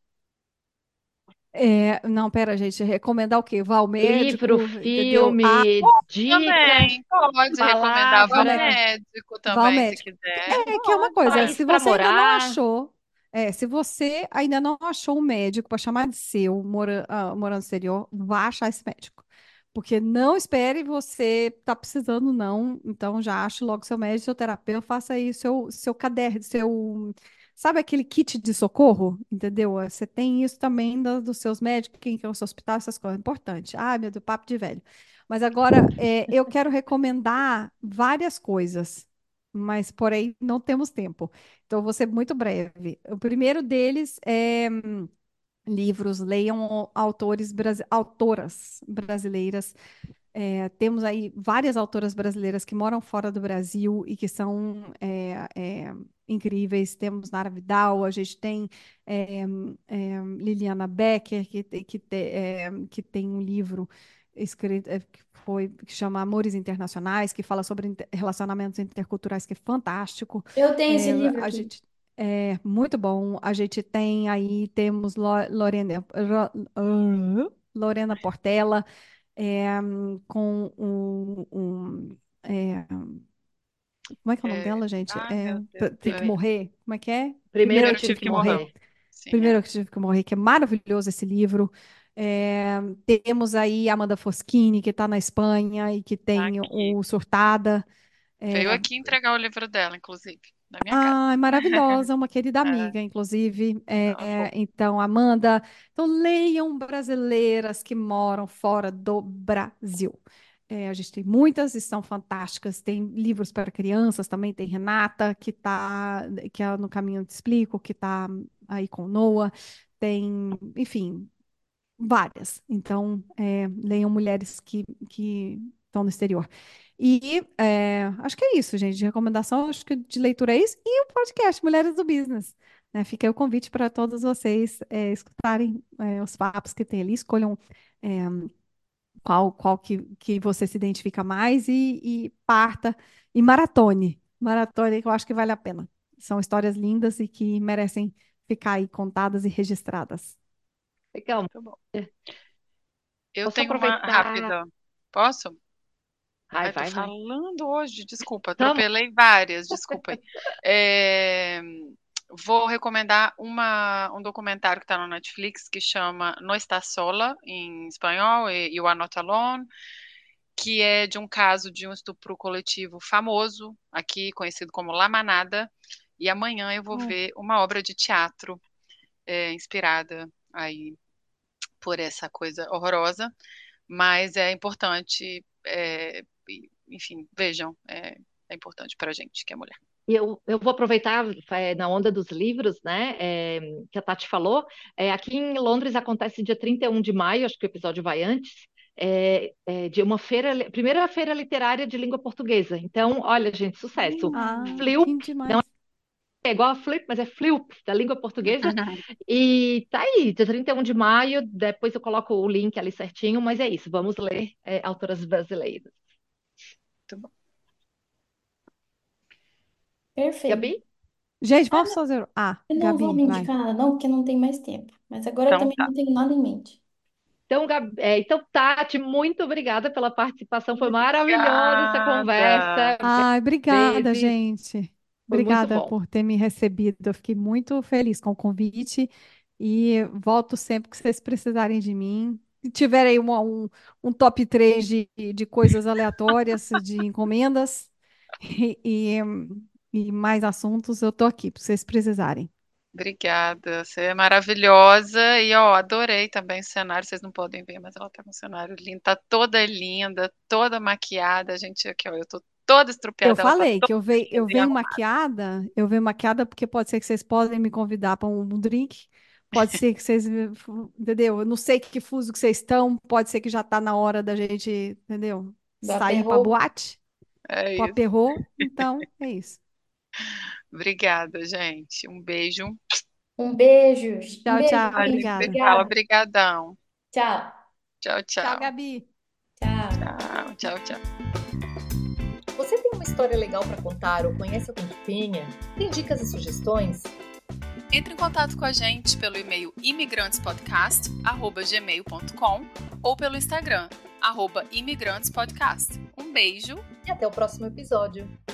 É, não, pera, gente, recomendar o quê? Vá ao Livro, médico, entendeu? Ah, filme, dicas, Também pode recomendar vá vá ao ao médico. palavra, médico Vá ao também, se médico. quiser. É que é uma Pode. coisa, país se para você ainda não morar. achou, é, se você ainda não achou um médico para chamar de seu, mora, ah, morando no exterior, vá achar esse médico. Porque não espere você tá precisando, não. Então já ache logo seu médico, seu terapeuta, faça aí seu, seu caderno, seu. Sabe aquele kit de socorro? Entendeu? Você tem isso também da- dos seus médicos, quem que é o seu hospital, essas coisas. Importante. Ai, meu Deus, papo de velho. Mas agora, é, eu quero recomendar várias coisas, mas porém não temos tempo. Então, eu vou ser muito breve. O primeiro deles é livros, leiam autores, brasi- autoras brasileiras. É, temos aí várias autoras brasileiras que moram fora do Brasil e que são é, é, incríveis. Temos Nara Vidal, a gente tem é, é, Liliana Becker, que, te- que, te- é, que tem um livro escrito, é, que foi, que chama Amores Internacionais, que fala sobre inter- relacionamentos interculturais, que é fantástico. Eu tenho esse É, livro a aqui. gente é muito bom. A gente tem aí, temos Lo- Lorena, Ro- Lorena Portela, é, com um, um, é, como é que é o nome É, dela, gente? ai, É, meu P- Deus. Tem que É, morrer. Como é que é? Primeiro Primeiro eu eu primeiro tive tive tive que que que morrer. morrer. morrer. Sim, Primeiro é. eu tive que morrer, que é maravilhoso esse livro. É, temos aí Amanda Foschini, que está na Espanha e que Tá tem aqui. o Surtada. Veio É, aqui entregar o livro dela, inclusive, na minha casa. ai, maravilhosa, uma querida É, amiga, inclusive. ela É, foi. então, Amanda, então leiam brasileiras que moram fora do Brasil. É, a gente tem muitas e são fantásticas. Tem livros para crianças também. Tem Renata, que está que é no Caminho Te Explico, que está aí com Noah. Tem, enfim, várias. Então, é, leiam mulheres que, que estão no exterior. E é, acho que é isso, gente. De recomendação, acho que de leitura é isso. E o podcast Mulheres do Business. Né? Fica aí o convite para todos vocês é, escutarem é, os papos que tem ali. Escolham é, qual, qual que, que você se identifica mais e, e parta e maratone. Maratone que eu acho que vale a pena. São histórias lindas e que merecem ficar aí contadas e registradas. Legal. Muito bom. Eu Posso tenho uma aproveitar? rápida. Posso? Vai, Ai, tô vai, vai. falando hoje, desculpa, Tamo. atropelei várias, desculpa aí. É, vou recomendar uma, um documentário que está no Netflix que chama No Está Sola, em espanhol, e You Are Not Alone, que é de um caso de um estupro coletivo famoso, aqui conhecido como La Manada, e amanhã eu vou Ai, ver uma obra de teatro é, inspirada aí por essa coisa horrorosa, mas é importante, é, e, enfim, vejam, é, é importante para a gente que é mulher. E eu, eu vou aproveitar é, na onda dos livros, né, é, que a Tati falou. É, aqui em Londres acontece dia trinta e um de maio, acho que o episódio vai antes, é, é, de uma feira, primeira feira literária de língua portuguesa. Então, olha, gente, sucesso. ah, Hum, Flip, que demais. é igual a Flip, mas é Flip, da língua portuguesa. E tá aí, dia trinta e um de maio, depois eu coloco o link ali certinho, mas é isso, vamos ler é, autoras brasileiras. muito bom. Perfeito. Gabi? Gente, vamos fazer. Ah, Eu não vou Gabi, me vai. indicar nada, não, porque não tem mais tempo. Mas agora eu Então também tá. não tenho nada em mente. Então, Gabi, é, então, Tati, muito obrigada pela participação. Foi maravilhosa essa Obrigada. conversa. Ai, obrigada, Vezes, gente. foi muito Obrigada bom. por ter me recebido. Eu fiquei muito feliz com o convite e volto sempre que vocês precisarem de mim. Se tiver aí um, um, um top três de, de coisas aleatórias, de encomendas e, e, e mais assuntos, eu tô aqui, para vocês precisarem. Obrigada, você é maravilhosa e ó, adorei também o cenário. Vocês não podem ver, mas ela tá com um cenário lindo, tá toda linda, toda maquiada. A gente aqui, ó, eu tô toda Eu estrupiada, ela tá falei toda que eu, ve, eu linda e venho arrumada. maquiada, eu venho maquiada porque pode ser que vocês podem me convidar para um drink, pode ser que vocês, me- entendeu? Eu não sei que fuso que vocês estão, pode ser que já está na hora da gente, entendeu? Do Sair para Aperro. boate, É para isso. perro, então é isso. Obrigada, gente. Um beijo. Um beijo. Um Tchau, beijo, tchau, A gente gente. se obrigada. fala. Obrigada. Obrigadão. Tchau. Tchau, Tchau, tchau. Gabi. Tchau, tchau, tchau. Você tem uma história legal para contar ou conhece alguém que tenha? Tem dicas e sugestões? Entre em contato com a gente pelo e-mail imigrantespodcast arroba gmail ponto com ou pelo Instagram, arroba imigrantespodcast. Um beijo E até o próximo episódio.